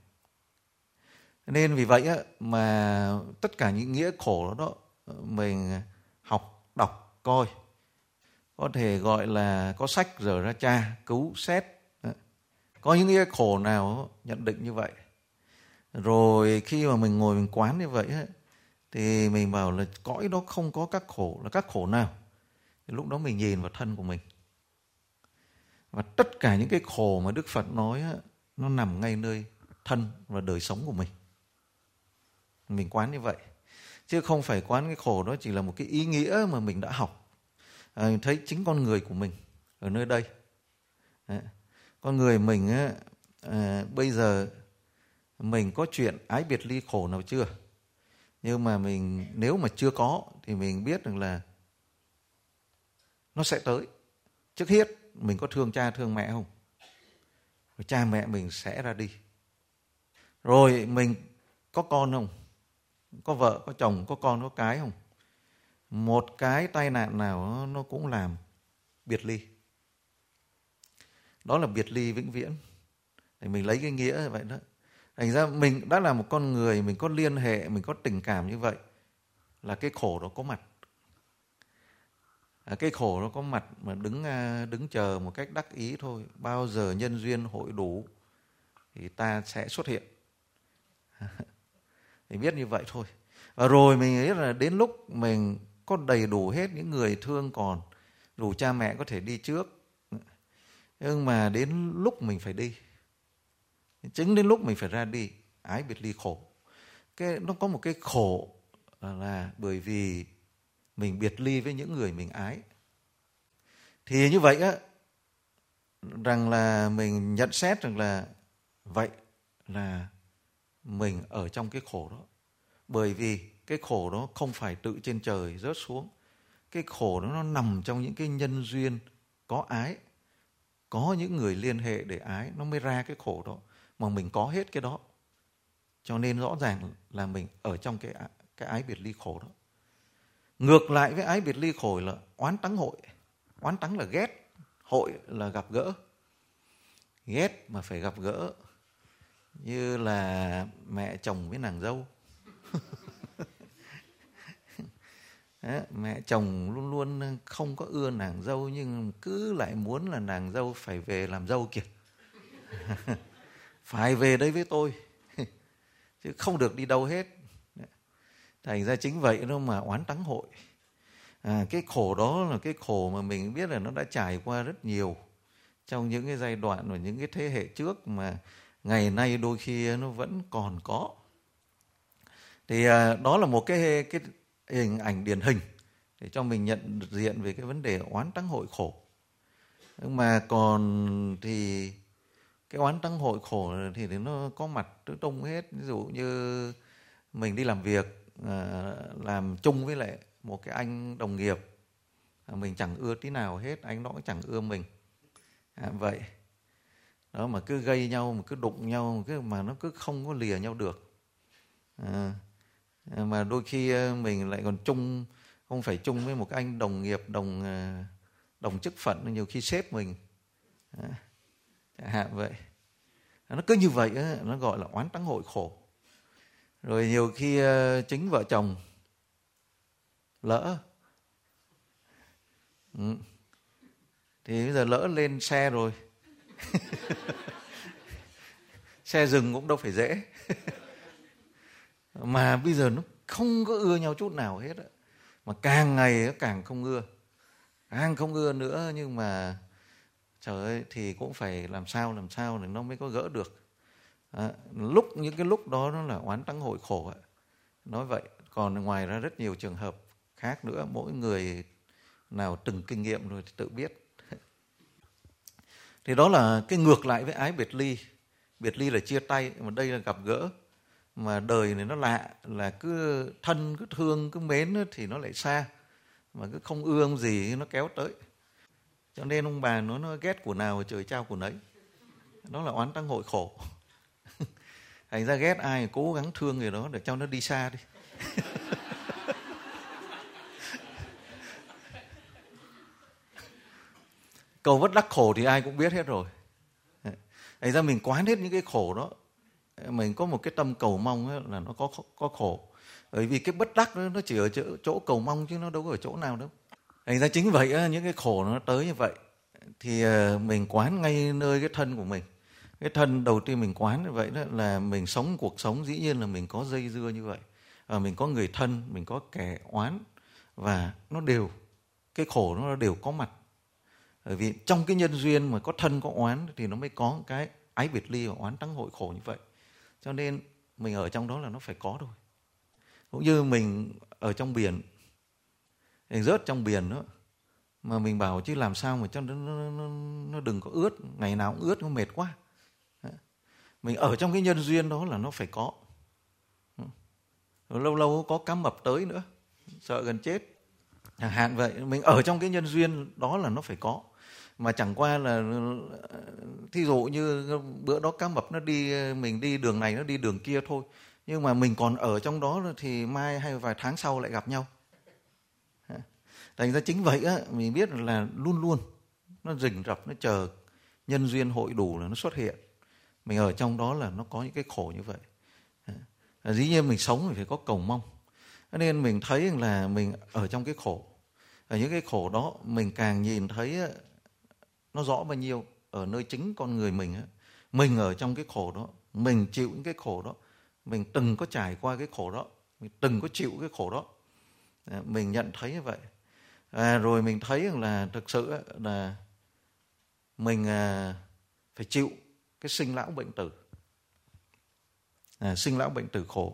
Nên vì vậy mà tất cả những nghĩa khổ đó mình học, đọc, coi, có thể gọi là có sách dở ra tra, cứu, xét. Có những nghĩa khổ nào nhận định như vậy. Rồi khi mà mình ngồi mình quán như vậy thì mình bảo là cõi đó không có các khổ, là các khổ nào? Thì lúc đó mình nhìn vào thân của mình. Và tất cả những cái khổ mà Đức Phật nói nó nằm ngay nơi thân và đời sống của mình. Mình quán như vậy. Chứ không phải quán cái khổ đó chỉ là một cái ý nghĩa mà mình đã học. Thấy chính con người của mình ở nơi đây. Con người mình bây giờ mình có chuyện ái biệt ly khổ nào chưa? Nhưng mà mình nếu mà chưa có thì mình biết rằng là nó sẽ tới. Trước hết mình có thương cha thương mẹ không? Rồi cha mẹ mình sẽ ra đi. Rồi mình có con không? Có vợ, có chồng, có con, có cái không? Một cái tai nạn nào nó cũng làm biệt ly. Đó là biệt ly vĩnh viễn. Thì mình lấy cái nghĩa vậy đó. Thành ra mình đã là một con người, mình có liên hệ, mình có tình cảm như vậy, là cái khổ đó có mặt. Cái khổ nó có mặt mà đứng chờ một cách đắc ý thôi. Bao giờ nhân duyên hội đủ thì ta sẽ xuất hiện. Thì biết như vậy thôi. Và rồi mình nghĩ là đến lúc mình có đầy đủ hết những người thương còn, đủ cha mẹ có thể đi trước. Nhưng mà đến lúc mình phải đi, chính đến lúc mình phải ra đi, ái biệt ly khổ. Nó có một cái khổ là bởi vì mình biệt ly với những người mình ái. Thì như vậy á, rằng là mình nhận xét rằng là vậy là mình ở trong cái khổ đó. Bởi vì cái khổ đó không phải tự trên trời rớt xuống. Cái khổ đó nó nằm trong những cái nhân duyên có ái. Có những người liên hệ để ái, nó mới ra cái khổ đó. Mà mình có hết cái đó. Cho nên rõ ràng là mình ở trong cái ái biệt ly khổ đó. Ngược lại với ái biệt ly khổ là oán tắng hội. Oán tắng là ghét, hội là gặp gỡ. Ghét mà phải gặp gỡ. Như là mẹ chồng với nàng dâu. Mẹ chồng luôn luôn không có ưa nàng dâu, nhưng cứ lại muốn là nàng dâu phải về làm dâu kìa. Phải về đây với tôi, chứ không được đi đâu hết. Thành ra chính vậy đó mà oán tắng hội. Cái khổ đó là cái khổ mà mình biết là nó đã trải qua rất nhiều trong những cái giai đoạn và những cái thế hệ trước, mà ngày nay đôi khi nó vẫn còn có. Thì đó là một cái hình ảnh điển hình để cho mình nhận diện về cái vấn đề oán tắng hội khổ. Nhưng mà còn thì cái oán tắng hội khổ thì nó có mặt tứ tung hết. Ví dụ như mình đi làm việc, làm chung với lại một cái anh đồng nghiệp, mình chẳng ưa tí nào hết, anh đó cũng chẳng ưa mình. Vậy đó, mà cứ gây nhau, mà cứ đụng nhau, mà nó cứ không có lìa nhau được. Mà đôi khi mình lại còn chung, không phải chung với một cái anh đồng nghiệp đồng chức phận, nhiều khi sếp mình chẳng hạn vậy. Nó cứ như vậy nó gọi là oán tắng hội khổ. Rồi nhiều khi chính vợ chồng lỡ thì bây giờ lỡ lên xe rồi xe dừng cũng đâu phải dễ. Mà bây giờ nó không có ưa nhau chút nào hết. Mà càng ngày càng không ưa. Càng không ưa nữa, nhưng mà trời ơi, thì cũng phải làm sao để nó mới có gỡ được. Những cái lúc đó nó là oán tắng hội khổ. Nói vậy. Còn ngoài ra rất nhiều trường hợp khác nữa. Mỗi người nào từng kinh nghiệm rồi thì tự biết. Thì đó là cái ngược lại với ái biệt ly. Biệt ly là chia tay, mà đây là gặp gỡ. Mà đời này nó lạ, là cứ thân, cứ thương, cứ mến thì nó lại xa. Mà cứ không ưa gì nó kéo tới. Cho nên ông bà nó ghét của nào trời trao của nấy. Đó là oán tắng hội khổ. Thành ra ghét ai cố gắng thương người đó để cho nó đi xa đi. Cầu bất đắc khổ thì ai cũng biết hết rồi. Thành ra mình quán hết những cái khổ đó. Mình có một cái tâm cầu mong là nó có khổ. Bởi vì cái bất đắc đó, nó chỉ ở chỗ cầu mong chứ nó đâu có ở chỗ nào đâu. Thành ra chính vậy những cái khổ nó tới như vậy. Thì mình quán ngay nơi cái thân của mình. Cái thân đầu tiên mình quán như vậy đó là mình sống cuộc sống, dĩ nhiên là mình có dây dưa như vậy. Mình có người thân, mình có kẻ oán. Và nó đều, cái khổ nó đều có mặt. Bởi vì trong cái nhân duyên mà có thân có oán thì nó mới có cái ái biệt ly và oán tắng hội khổ như vậy. Cho nên mình ở trong đó là nó phải có thôi. Cũng như mình ở trong biển, mình rớt trong biển đó, mà mình bảo chứ làm sao mà cho nó đừng có ướt, ngày nào cũng ướt, nó mệt quá. Mình ở trong cái nhân duyên đó là nó phải có. Rồi lâu lâu có cá mập tới nữa, sợ gần chết. Chẳng hạn vậy, mình ở trong cái nhân duyên đó là nó phải có. Mà chẳng qua là thí dụ như bữa đó cá mập nó đi, mình đi đường này nó đi đường kia thôi. Nhưng mà mình còn ở trong đó thì mai hay vài tháng sau lại gặp nhau. Thành ra chính vậy mình biết là luôn luôn nó rình rập, nó chờ nhân duyên hội đủ là nó xuất hiện. Mình ở trong đó là nó có những cái khổ như vậy. Dĩ nhiên mình sống thì phải có cầu mong. Nên mình thấy là mình ở trong cái khổ. Ở những cái khổ đó mình càng nhìn thấy nó rõ bao nhiêu ở nơi chính con người mình. Mình ở trong cái khổ đó, mình chịu những cái khổ đó, mình từng có trải qua cái khổ đó, mình từng có chịu cái khổ đó. Mình nhận thấy như vậy. Rồi mình thấy là thực sự là mình phải chịu cái sinh lão bệnh tử. Sinh lão bệnh tử khổ.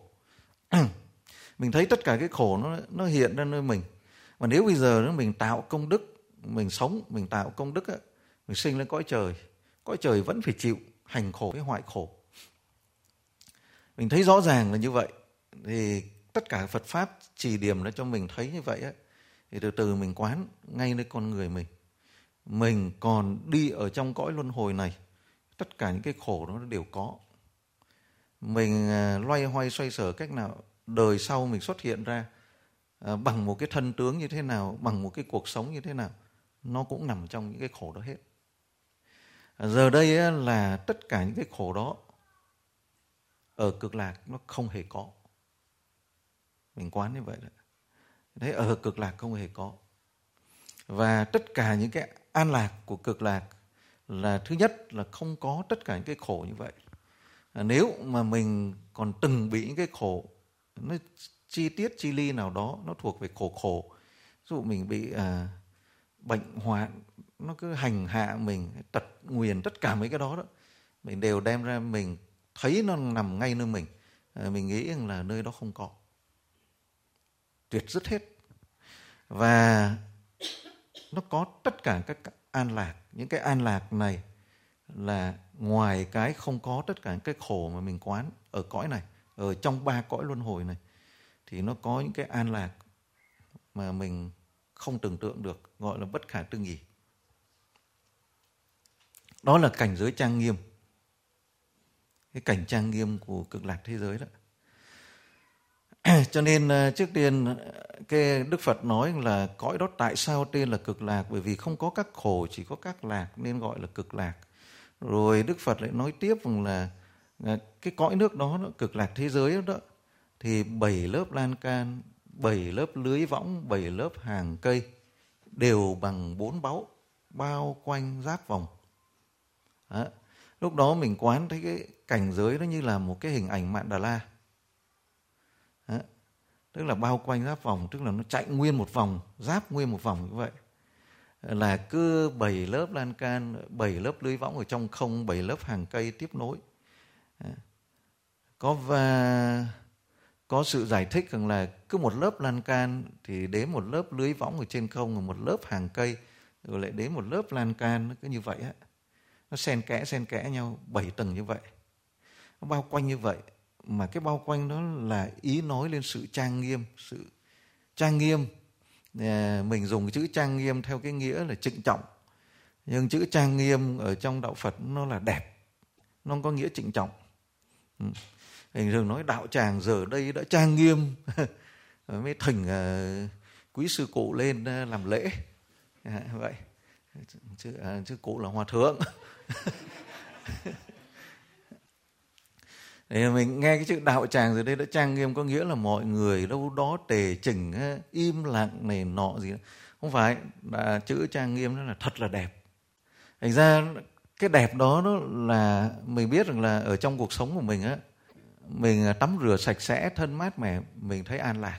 Mình thấy tất cả cái khổ nó hiện ra nơi mình. Mà nếu bây giờ mình tạo công đức, mình sống, mình tạo công đức, mình sinh lên cõi trời vẫn phải chịu hành khổ với hoại khổ. Mình thấy rõ ràng là như vậy. Thì tất cả Phật Pháp chỉ điểm nó cho mình thấy như vậy, thì từ từ mình quán ngay nơi con người mình. Mình còn đi ở trong cõi luân hồi này, tất cả những cái khổ đó đều có. Mình loay hoay xoay sở cách nào đời sau mình xuất hiện ra, bằng một cái thân tướng như thế nào, bằng một cái cuộc sống như thế nào, nó cũng nằm trong những cái khổ đó hết. Giờ đây là tất cả những cái khổ đó ở Cực Lạc nó không hề có. Mình quán như vậy đấy. Thế ở Cực Lạc không hề có. Và tất cả những cái an lạc của Cực Lạc là thứ nhất là không có tất cả những cái khổ như vậy. Nếu mà mình còn từng bị những cái khổ, nó chi tiết chi ly nào đó, nó thuộc về khổ. Ví dụ mình bị bệnh hoạn, nó cứ hành hạ mình, tật nguyền, tất cả mấy cái đó, mình đều đem ra mình thấy nó nằm ngay nơi mình. Mình nghĩ rằng là nơi đó không có. Tuyệt dứt hết. Và nó có tất cả các an lạc. Những cái an lạc này là ngoài cái không có tất cả những cái khổ mà mình quán ở cõi này, ở trong 3 cõi luân hồi này, thì nó có những cái an lạc mà mình không tưởng tượng được, gọi là bất khả tư nghì. Đó là cảnh giới trang nghiêm, cái cảnh trang nghiêm của Cực Lạc thế giới đó. Cho nên trước tiên cái Đức Phật nói là cõi đó tại sao tên là Cực Lạc, bởi vì không có các khổ, chỉ có các lạc nên gọi là Cực Lạc. Rồi Đức Phật lại nói tiếp rằng là cái cõi nước đó, Cực Lạc thế giới đó, thì 7 lớp lan can, 7 lớp lưới võng, 7 lớp hàng cây đều bằng 4 báu bao quanh giáp vòng. Đó. Lúc đó mình quán thấy cái cảnh giới nó như là một cái hình ảnh Mạn Đà La. Đó. Tức là bao quanh giáp vòng, tức là nó chạy nguyên một vòng, giáp nguyên một vòng như vậy. Là cứ 7 lớp lan can, 7 lớp lưới võng ở trong không, 7 lớp hàng cây tiếp nối. Có sự giải thích rằng là cứ một lớp lan can thì đến một lớp lưới võng ở trên không, rồi một lớp hàng cây, rồi lại đến một lớp lan can, nó cứ như vậy á. Nó xen kẽ nhau 7 tầng như vậy. Nó bao quanh như vậy. Mà cái bao quanh đó là ý nói lên sự trang nghiêm. Sự trang nghiêm, mình dùng chữ trang nghiêm theo cái nghĩa là trịnh trọng. Nhưng chữ trang nghiêm ở trong đạo Phật nó là đẹp. Nó không có nghĩa trịnh trọng. Mình thường nói đạo tràng giờ đây đã trang nghiêm. Mới thỉnh quý sư cụ lên làm lễ. Vậy. Chứ cụ là hòa thượng. Để mình nghe cái chữ đạo tràng rồi đây đã trang nghiêm có nghĩa là mọi người đâu đó tề chỉnh, im lặng này nọ gì đó. Không phải, chữ trang nghiêm nó là thật là đẹp. Thành ra cái đẹp đó là mình biết rằng là ở trong cuộc sống của mình á, mình tắm rửa sạch sẽ, thân mát mẻ, mình thấy an lạc.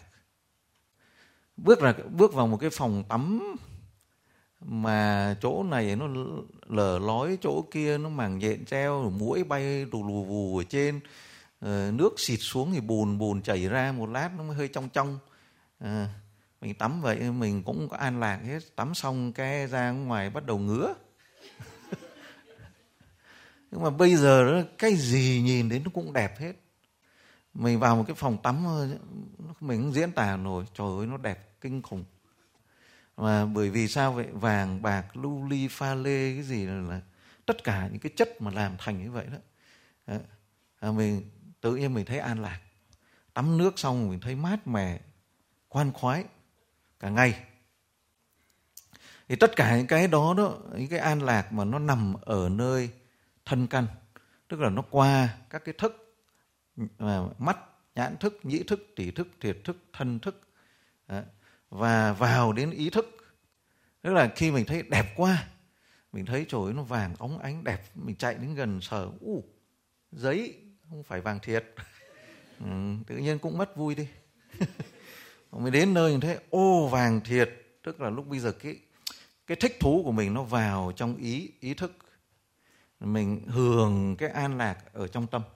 Bước vào một cái phòng tắm mà chỗ này nó lở lói, chỗ kia nó màng nhện treo, muỗi bay lù vù ở trên, nước xịt xuống thì bùn chảy ra, một lát nó mới hơi trong. Mình tắm vậy mình cũng có an lạc hết. Tắm xong cái ra ngoài bắt đầu ngứa. Nhưng mà bây giờ cái gì nhìn đến nó cũng đẹp hết. Mình vào một cái phòng tắm mình không diễn tả nổi, trời ơi nó đẹp kinh khủng. Mà bởi vì sao vậy? Vàng, bạc, lưu ly, pha lê, cái gì là tất cả những cái chất mà làm thành như vậy đó. Mình tự nhiên mình thấy an lạc. Tắm nước xong mình thấy mát mẻ, khoan khoái cả ngày. Thì tất cả những cái đó, những cái an lạc mà nó nằm ở nơi thân căn. Tức là nó qua các cái thức, mắt, nhãn thức, nhĩ thức, tỷ thức, thiệt thức, thân thức. Và vào đến ý thức. Tức là khi mình thấy đẹp quá, mình thấy trời ơi nó vàng óng ánh đẹp, mình chạy đến gần sờ, giấy, không phải vàng thiệt. Tự nhiên cũng mất vui đi. Mình đến nơi mình thấy vàng thiệt, tức là lúc bây giờ cái thích thú của mình nó vào trong ý thức. Mình hưởng cái an lạc ở trong tâm.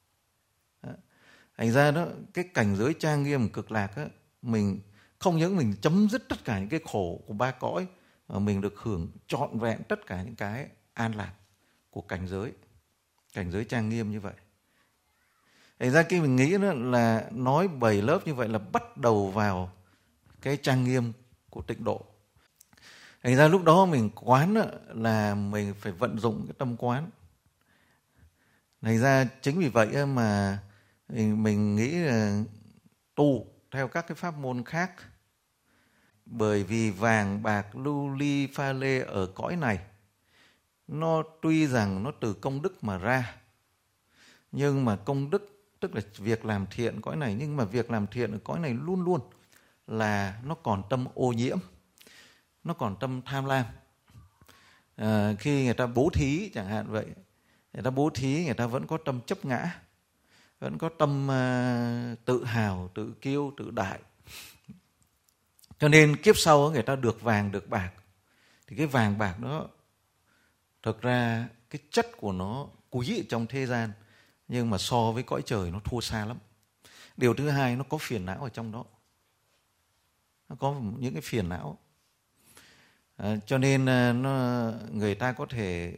Thành ra đó, cái cảnh giới trang nghiêm Cực Lạc á, mình không những mình chấm dứt tất cả những cái khổ của 3 cõi, mình được hưởng trọn vẹn tất cả những cái an lạc của cảnh giới trang nghiêm như vậy. Thành ra khi mình nghĩ đó là nói 7 lớp như vậy là bắt đầu vào cái trang nghiêm của tịnh độ. Thành ra lúc đó mình quán là mình phải vận dụng cái tâm quán. Thành ra chính vì vậy mà mình nghĩ là tu theo các cái pháp môn khác. Bởi vì vàng, bạc, lưu ly, pha lê ở cõi này, nó tuy rằng nó từ công đức mà ra, nhưng mà công đức tức là việc làm thiện cõi này, nhưng mà việc làm thiện ở cõi này luôn luôn là nó còn tâm ô nhiễm, nó còn tâm tham lam. Khi người ta bố thí chẳng hạn vậy, người ta bố thí người ta vẫn có tâm chấp ngã, vẫn có tâm tự hào, tự kiêu, tự đại. Cho nên kiếp sau người ta được vàng, được bạc, thì cái vàng bạc đó thực ra cái chất của nó quý ở trong thế gian, nhưng mà so với cõi trời nó thua xa lắm. Điều thứ hai, nó có phiền não ở trong đó, nó có những cái phiền não. Cho nên người ta có thể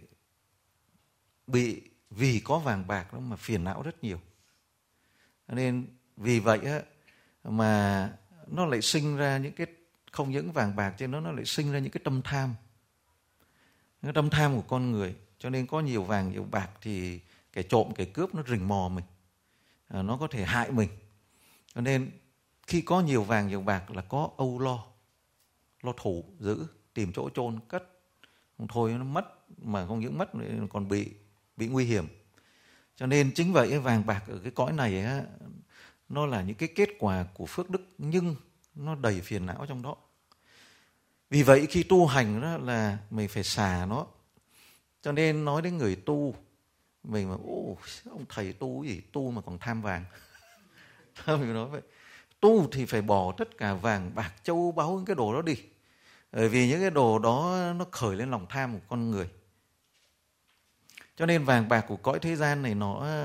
vì có vàng bạc đó mà phiền não rất nhiều. Nên vì vậy mà nó lại sinh ra những cái, không những vàng bạc trên nó lại sinh ra những cái tâm tham. Cái tâm tham của con người. Cho nên có nhiều vàng, nhiều bạc thì kẻ trộm, kẻ cướp nó rình mò mình, nó có thể hại mình. Cho nên khi có nhiều vàng, nhiều bạc là có âu lo thủ, giữ, tìm chỗ chôn cất. Không thôi nó mất, mà không những mất còn bị nguy hiểm. Cho nên chính vậy vàng bạc ở cái cõi này nó là những cái kết quả của phước đức, nhưng nó đầy phiền não trong đó. Vì vậy khi tu hành đó là mình phải xả nó. Cho nên nói đến người tu, mình mà ông thầy tu gì, tu mà còn tham vàng. Mình nói vậy. Tu thì phải bỏ tất cả vàng, bạc, châu báu, những cái đồ đó đi. Bởi vì những cái đồ đó nó khởi lên lòng tham của con người. Cho nên vàng bạc của cõi thế gian này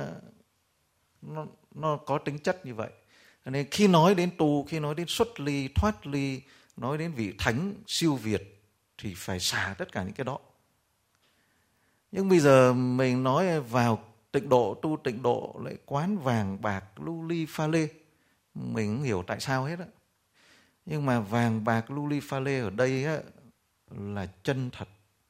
nó có tính chất như vậy. Cho nên khi nói đến tu, khi nói đến xuất ly, thoát ly, nói đến vị thánh siêu việt thì phải xả tất cả những cái đó. Nhưng bây giờ mình nói vào tịnh độ, tu tịnh độ lại quán vàng, bạc, lưu ly, pha lê. Mình không hiểu tại sao hết á. Nhưng mà vàng, bạc, lưu ly, pha lê ở đây á, là chân thật.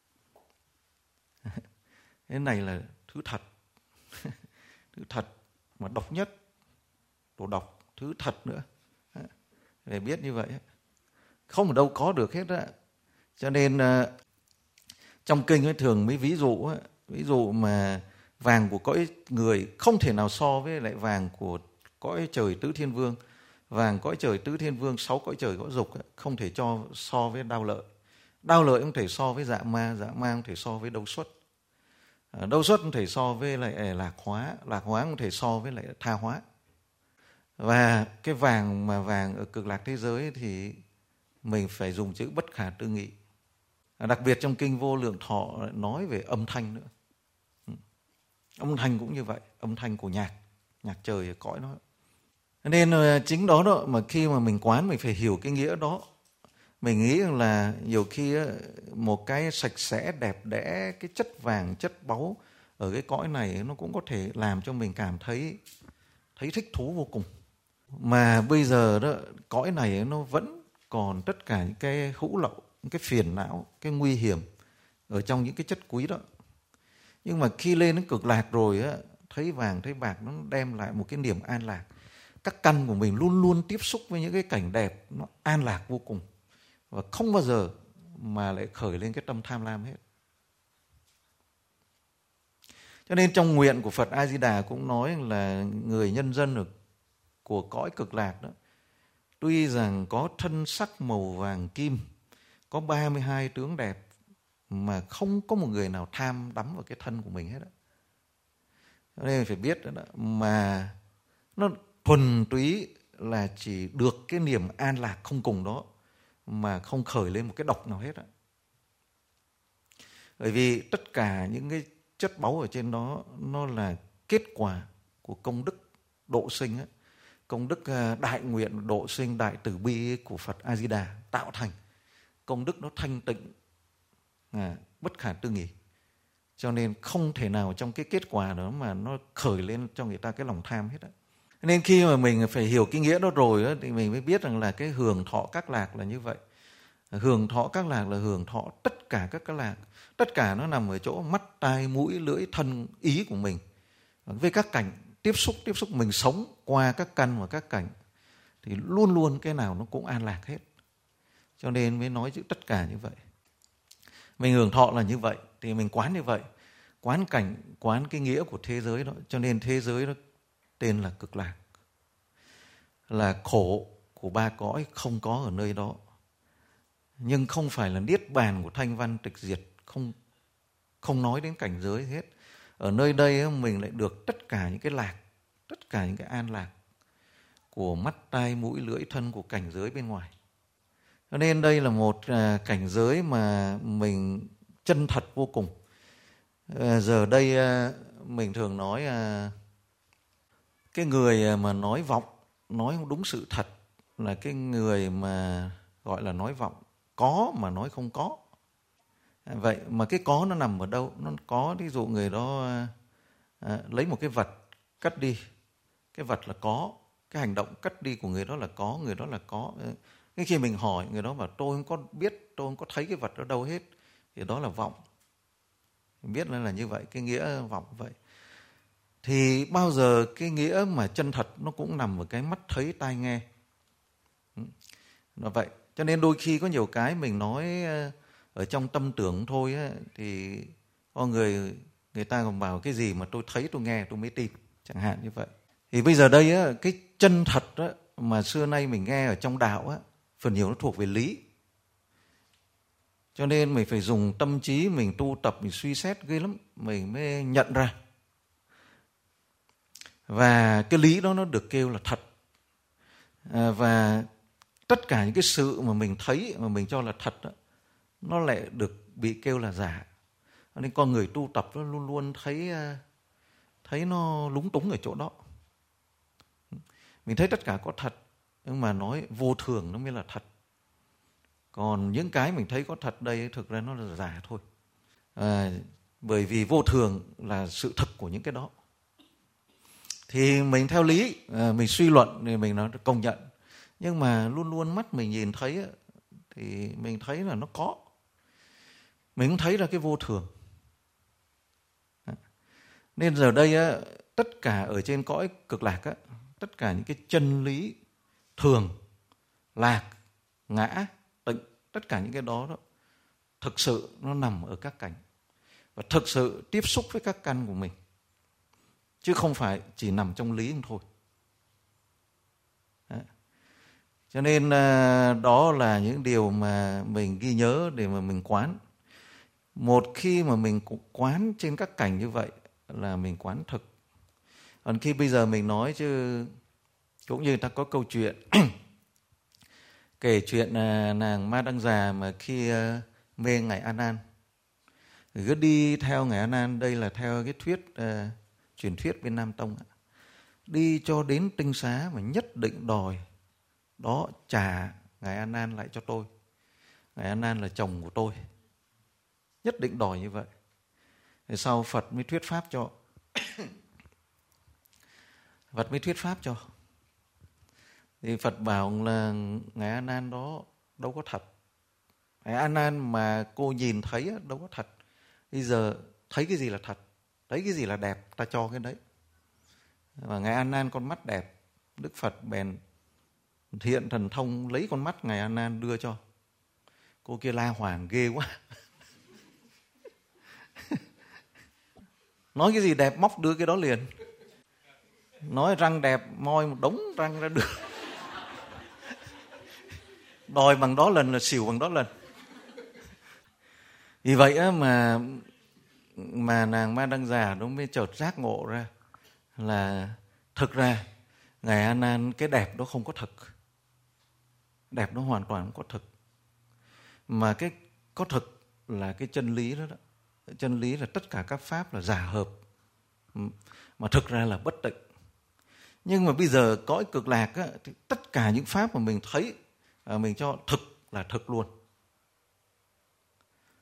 Cái này là thứ thật. Thứ thật mà độc nhất. Đồ độc, thứ thật nữa. Để biết như vậy. Không ở đâu có được hết á. Cho nên trong kinh ấy thường mới ví dụ mà vàng của cõi người không thể nào so với lại vàng của cõi trời tứ thiên vương. Vàng cõi trời tứ thiên vương, 6 cõi trời cõi dục không thể so với đao lợi. Đao lợi không thể so với dạ ma không thể so với đấu xuất. Đấu xuất không thể so với lại lạc hóa không thể so với lại tha hóa. Và cái vàng mà vàng ở cực lạc thế giới thì mình phải dùng chữ bất khả tư nghị. Đặc biệt trong kinh Vô Lượng Thọ nói về âm thanh nữa. Âm thanh cũng như vậy, âm thanh của nhạc trời ở cõi đó. Nên chính đó mà khi mà mình quán mình phải hiểu cái nghĩa đó. Mình nghĩ rằng là nhiều khi một cái sạch sẽ đẹp đẽ, cái chất vàng, chất báu ở cái cõi này nó cũng có thể làm cho mình cảm thấy thích thú vô cùng. Mà bây giờ đó cõi này nó vẫn còn tất cả những cái hữu lậu, những cái phiền não, cái nguy hiểm ở trong những cái chất quý đó. Nhưng mà khi lên đến cực lạc rồi á, thấy vàng, thấy bạc nó đem lại một cái niềm an lạc. Các căn của mình luôn luôn tiếp xúc với những cái cảnh đẹp, nó an lạc vô cùng. Và không bao giờ mà lại khởi lên cái tâm tham lam hết. Cho nên trong nguyện của Phật A Di Đà cũng nói là người nhân dân của cõi cực lạc đó, tuy rằng có thân sắc màu vàng kim, có 32 tướng đẹp, mà không có một người nào tham đắm vào cái thân của mình hết. Cho nên phải biết đó, mà nó thuần túy là chỉ được cái niềm an lạc không cùng đó, mà không khởi lên một cái độc nào hết. Bởi vì tất cả những cái chất báu ở trên đó nó là kết quả của công đức độ sinh, công đức đại nguyện độ sinh đại từ bi của Phật A Di Đà tạo thành. Công đức nó thanh tịnh bất khả tư nghị. Cho nên không thể nào trong cái kết quả đó mà nó khởi lên cho người ta cái lòng tham hết á. Nên khi mà mình phải hiểu cái nghĩa đó rồi á, thì mình mới biết rằng là cái hưởng thọ các lạc là như vậy. Hưởng thọ các lạc là hưởng thọ tất cả các cái lạc. Tất cả nó nằm ở chỗ mắt, tai, mũi, lưỡi, thân, ý của mình. Với các cảnh tiếp xúc mình sống qua các căn và các cảnh thì luôn luôn cái nào nó cũng an lạc hết. Cho nên mới nói chữ tất cả như vậy. Mình hưởng thọ là như vậy thì mình quán như vậy. Quán cảnh, quán cái nghĩa của thế giới đó. Cho nên thế giới đó tên là cực lạc. Là khổ của ba cõi không có ở nơi đó. Nhưng không phải là niết bàn của thanh văn tịch diệt, không nói đến cảnh giới hết. Ở nơi đây mình lại được tất cả những cái lạc, tất cả những cái an lạc của mắt, tai, mũi, lưỡi, thân của cảnh giới bên ngoài. Cho nên đây là một cảnh giới mà mình chân thật vô cùng. Giờ đây mình thường nói cái người mà nói vọng, nói không đúng sự thật là cái người mà gọi là nói vọng, có mà nói không có. Vậy mà cái có nó nằm ở đâu? Nó có, ví dụ người đó lấy một cái vật cất đi, cái vật là có, cái hành động cất đi của người đó là có, người đó là có. Cái khi mình hỏi người đó bảo tôi không có biết, tôi không có thấy cái vật ở đâu hết, thì đó là vọng. Mình biết là như vậy, cái nghĩa vọng vậy. Thì bao giờ cái nghĩa mà chân thật nó cũng nằm ở cái mắt thấy tai nghe. Nó vậy. Cho nên đôi khi có nhiều cái mình nói ở trong tâm tưởng thôi á, thì có người ta còn bảo cái gì mà tôi thấy tôi nghe tôi mới tin, chẳng hạn như vậy. Thì bây giờ đây á, cái chân thật á, mà xưa nay mình nghe ở trong đạo á, phần nhiều nó thuộc về lý. Cho nên mình phải dùng tâm trí mình tu tập, mình suy xét ghê lắm, mình mới nhận ra. Và cái lý đó nó được kêu là thật. Và tất cả những cái sự mà mình thấy, mà mình cho là thật đó, nó lại được bị kêu là giả. Nên con người tu tập nó luôn luôn thấy nó lúng túng ở chỗ đó. Mình thấy tất cả có thật, nhưng mà nói vô thường nó mới là thật. Còn những cái mình thấy có thật đây thực ra nó là giả thôi. Bởi vì vô thường là sự thực của những cái đó. Thì mình theo lý, mình suy luận thì mình nói công nhận. Nhưng mà luôn luôn mắt mình nhìn thấy thì mình thấy là nó có. Mình cũng thấy là cái vô thường. Nên giờ đây tất cả ở trên cõi cực lạc, tất cả những cái chân lý thường, lạc, ngã, tịnh, tất cả những cái đó thực sự nó nằm ở các cảnh. Và thực sự tiếp xúc với các căn của mình. Chứ không phải chỉ nằm trong lý thôi. Cho nên đó là những điều mà mình ghi nhớ để mà mình quán. Một khi mà mình quán trên các cảnh như vậy là mình quán thực. Còn khi bây giờ mình nói chứ cũng như ta có câu chuyện kể chuyện nàng Ma Đăng Già mà khi mê Ngài A Nan cứ đi theo Ngài A Nan. Đây là theo cái thuyết truyền thuyết bên Nam Tông, đi cho đến tinh xá mà nhất định đòi đó trả Ngài A Nan lại cho tôi. Ngài A Nan là chồng của tôi, nhất định đòi như vậy. Thì sau Phật mới thuyết pháp cho. Phật mới thuyết pháp cho. Thì Phật bảo là Ngài A Nan đó đâu có thật. Ngài A Nan mà cô nhìn thấy đâu có thật. Bây giờ thấy cái gì là thật, thấy cái gì là đẹp, ta cho cái đấy. Và Ngài A Nan con mắt đẹp, Đức Phật bèn hiện thần thông lấy con mắt Ngài A Nan đưa cho. Cô kia la hoảng ghê quá. Nói cái gì đẹp móc đưa cái đó liền. Nói răng đẹp moi một đống răng ra đưa. Đòi bằng đó lần là xỉu bằng đó lần. Vì vậy mà nàng Ma Đăng Già nó mới chợt giác ngộ ra là thực ra Ngài A Nan cái đẹp đó không có thực. Đẹp nó hoàn toàn không có thực. Mà cái có thực là cái chân lý đó. Chân lý là tất cả các pháp là giả hợp, mà thực ra là bất tịnh. Nhưng mà bây giờ cõi cực lạc thì tất cả những pháp mà mình thấy mình cho thực là thực luôn.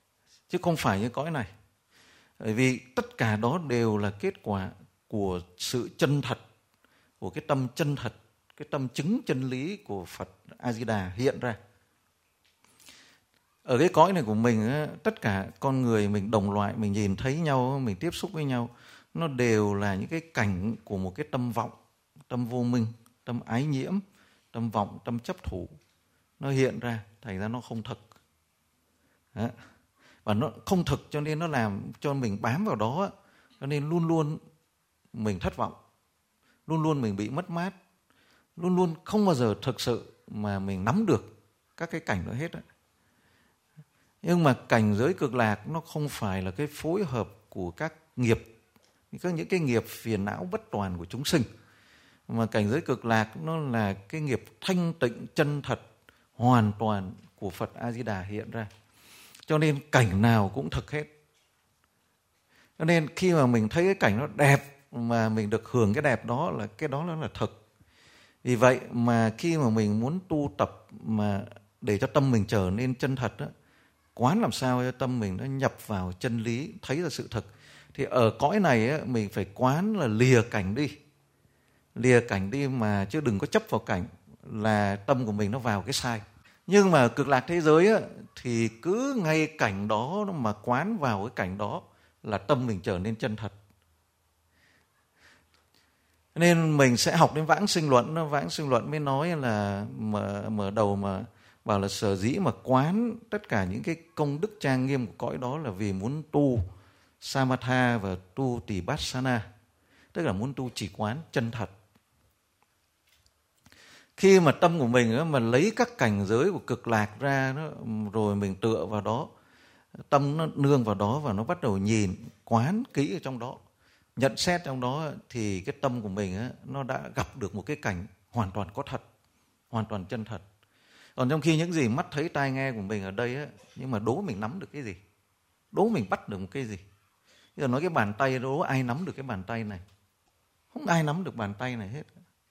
chứ không phải như cõi này. Bởi vì tất cả đó đều là kết quả của sự chân thật, của cái tâm chân thật, cái tâm chứng chân lý của Phật A-di-đà hiện ra. Ở cái cõi này của mình, tất cả con người mình đồng loại, mình nhìn thấy nhau, mình tiếp xúc với nhau, nó đều là những cái cảnh của một cái tâm vọng, tâm vô minh, tâm ái nhiễm, tâm vọng, tâm chấp thủ. Nó hiện ra, thành ra nó không thực. Đó. Và nó không thực cho nên nó làm cho mình bám vào đó, cho nên luôn luôn mình thất vọng, luôn luôn mình bị mất mát, luôn luôn không bao giờ thực sự mà mình nắm được các cái cảnh đó hết. Nhưng mà cảnh giới cực lạc nó không phải là cái phối hợp của các nghiệp, những cái nghiệp phiền não bất toàn của chúng sinh, mà cảnh giới cực lạc nó là cái nghiệp thanh tịnh chân thật hoàn toàn của Phật A-di-đà hiện ra. Cho nên cảnh nào cũng thực hết. Cho nên khi mà mình thấy cái cảnh nó đẹp mà mình được hưởng cái đẹp đó, là cái đó là thực. Vì vậy mà khi mà mình muốn tu tập mà để cho tâm mình trở nên chân thật đó, quán làm sao cho tâm mình nó nhập vào chân lý, thấy ra sự thật. Thì ở cõi này á, mình phải quán là lìa cảnh đi mà chứ đừng có chấp vào cảnh, là tâm của mình nó vào cái sai. Nhưng mà cực lạc thế giới á, thì cứ ngay cảnh đó mà quán vào cái cảnh đó là tâm mình trở nên chân thật. Nên mình sẽ học đến Vãng Sinh Luận. Vãng Sinh Luận mới nói là mở đầu mà bảo là sở dĩ mà quán tất cả những cái công đức trang nghiêm của cõi đó là vì muốn tu Samatha và tu Vipassana, tức là muốn tu chỉ quán chân thật. Khi mà tâm của mình mà lấy các cảnh giới của cực lạc ra đó, rồi mình tựa vào đó, tâm nó nương vào đó và nó bắt đầu nhìn, quán kỹ ở trong đó, nhận xét trong đó, thì cái tâm của mình nó đã gặp được một cái cảnh hoàn toàn có thật, hoàn toàn chân thật. Còn trong khi những gì mắt thấy tai nghe của mình ở đây nhưng mà đố mình nắm được cái gì, đố mình bắt được một cái gì. Bây giờ nói cái bàn tay, đố ai nắm được cái bàn tay này? Không ai nắm được bàn tay này hết.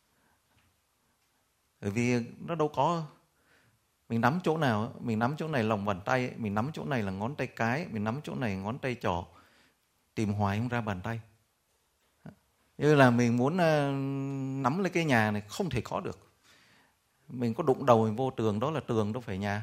Bởi vì nó đâu có. Mình nắm chỗ nào? Mình nắm chỗ này lòng bàn tay, mình nắm chỗ này là ngón tay cái, mình nắm chỗ này ngón tay trỏ, tìm hoài không ra bàn tay. Như là mình muốn nắm lấy cái nhà này không thể có được. Mình có đụng đầu mình vô tường, đó là tường, đâu phải nhà.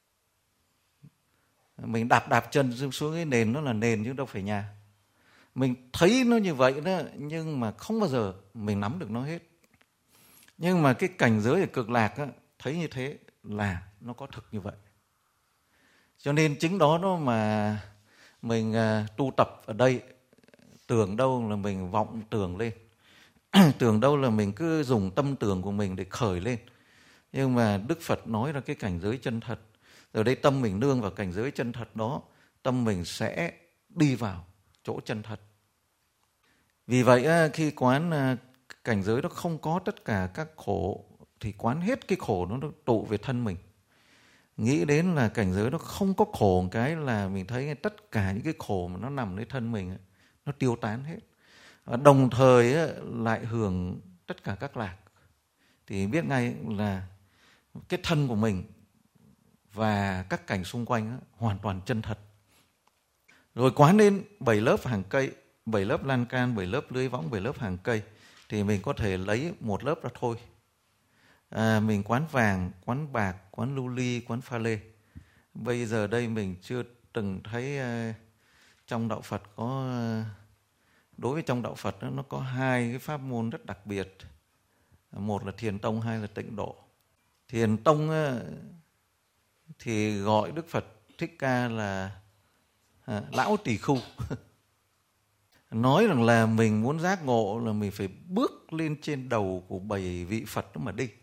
Mình đạp chân xuống cái nền, nó là nền chứ đâu phải nhà. Mình thấy nó như vậy đó, nhưng mà không bao giờ mình nắm được nó hết. Nhưng mà cái cảnh giới ở cực lạc thấy như thế là nó có thực như vậy. Cho nên chính đó nó mà mình tu tập ở đây, tưởng đâu là mình vọng tưởng lên, tưởng đâu là mình cứ dùng tâm tưởng của mình để khởi lên. Nhưng mà Đức Phật nói ra cái cảnh giới chân thật. Ở đây tâm mình nương vào cảnh giới chân thật đó, tâm mình sẽ đi vào chỗ chân thật. Vì vậy khi quán cảnh giới đó không có tất cả các khổ, thì quán hết cái khổ nó tụ về thân mình. Nghĩ đến là cảnh giới nó không có khổ một cái là mình thấy tất cả những cái khổ mà nó nằmในthân mình nó tiêu tán hết. Đồng thời lại hưởng tất cả các lạc. Thì biết ngay là cái thân của mình và các cảnh xung quanh hoàn toàn chân thật. Rồi quán đến 7 lớp hàng cây, 7 lớp lan can, 7 lớp lưới võng, 7 lớp hàng cây, thì mình có thể lấy một lớp ra thôi. Mình quán vàng, quán bạc, quán lưu ly, quán pha lê. Bây giờ đây mình chưa từng thấy trong đạo Phật có, đối với trong đạo Phật nó có hai cái pháp môn rất đặc biệt. Một là Thiền Tông, hai là Tịnh Độ. Thiền Tông thì gọi Đức Phật Thích Ca là lão tỳ khưu. Nói rằng là mình muốn giác ngộ là mình phải bước lên trên đầu của 7 vị Phật đó mà đi.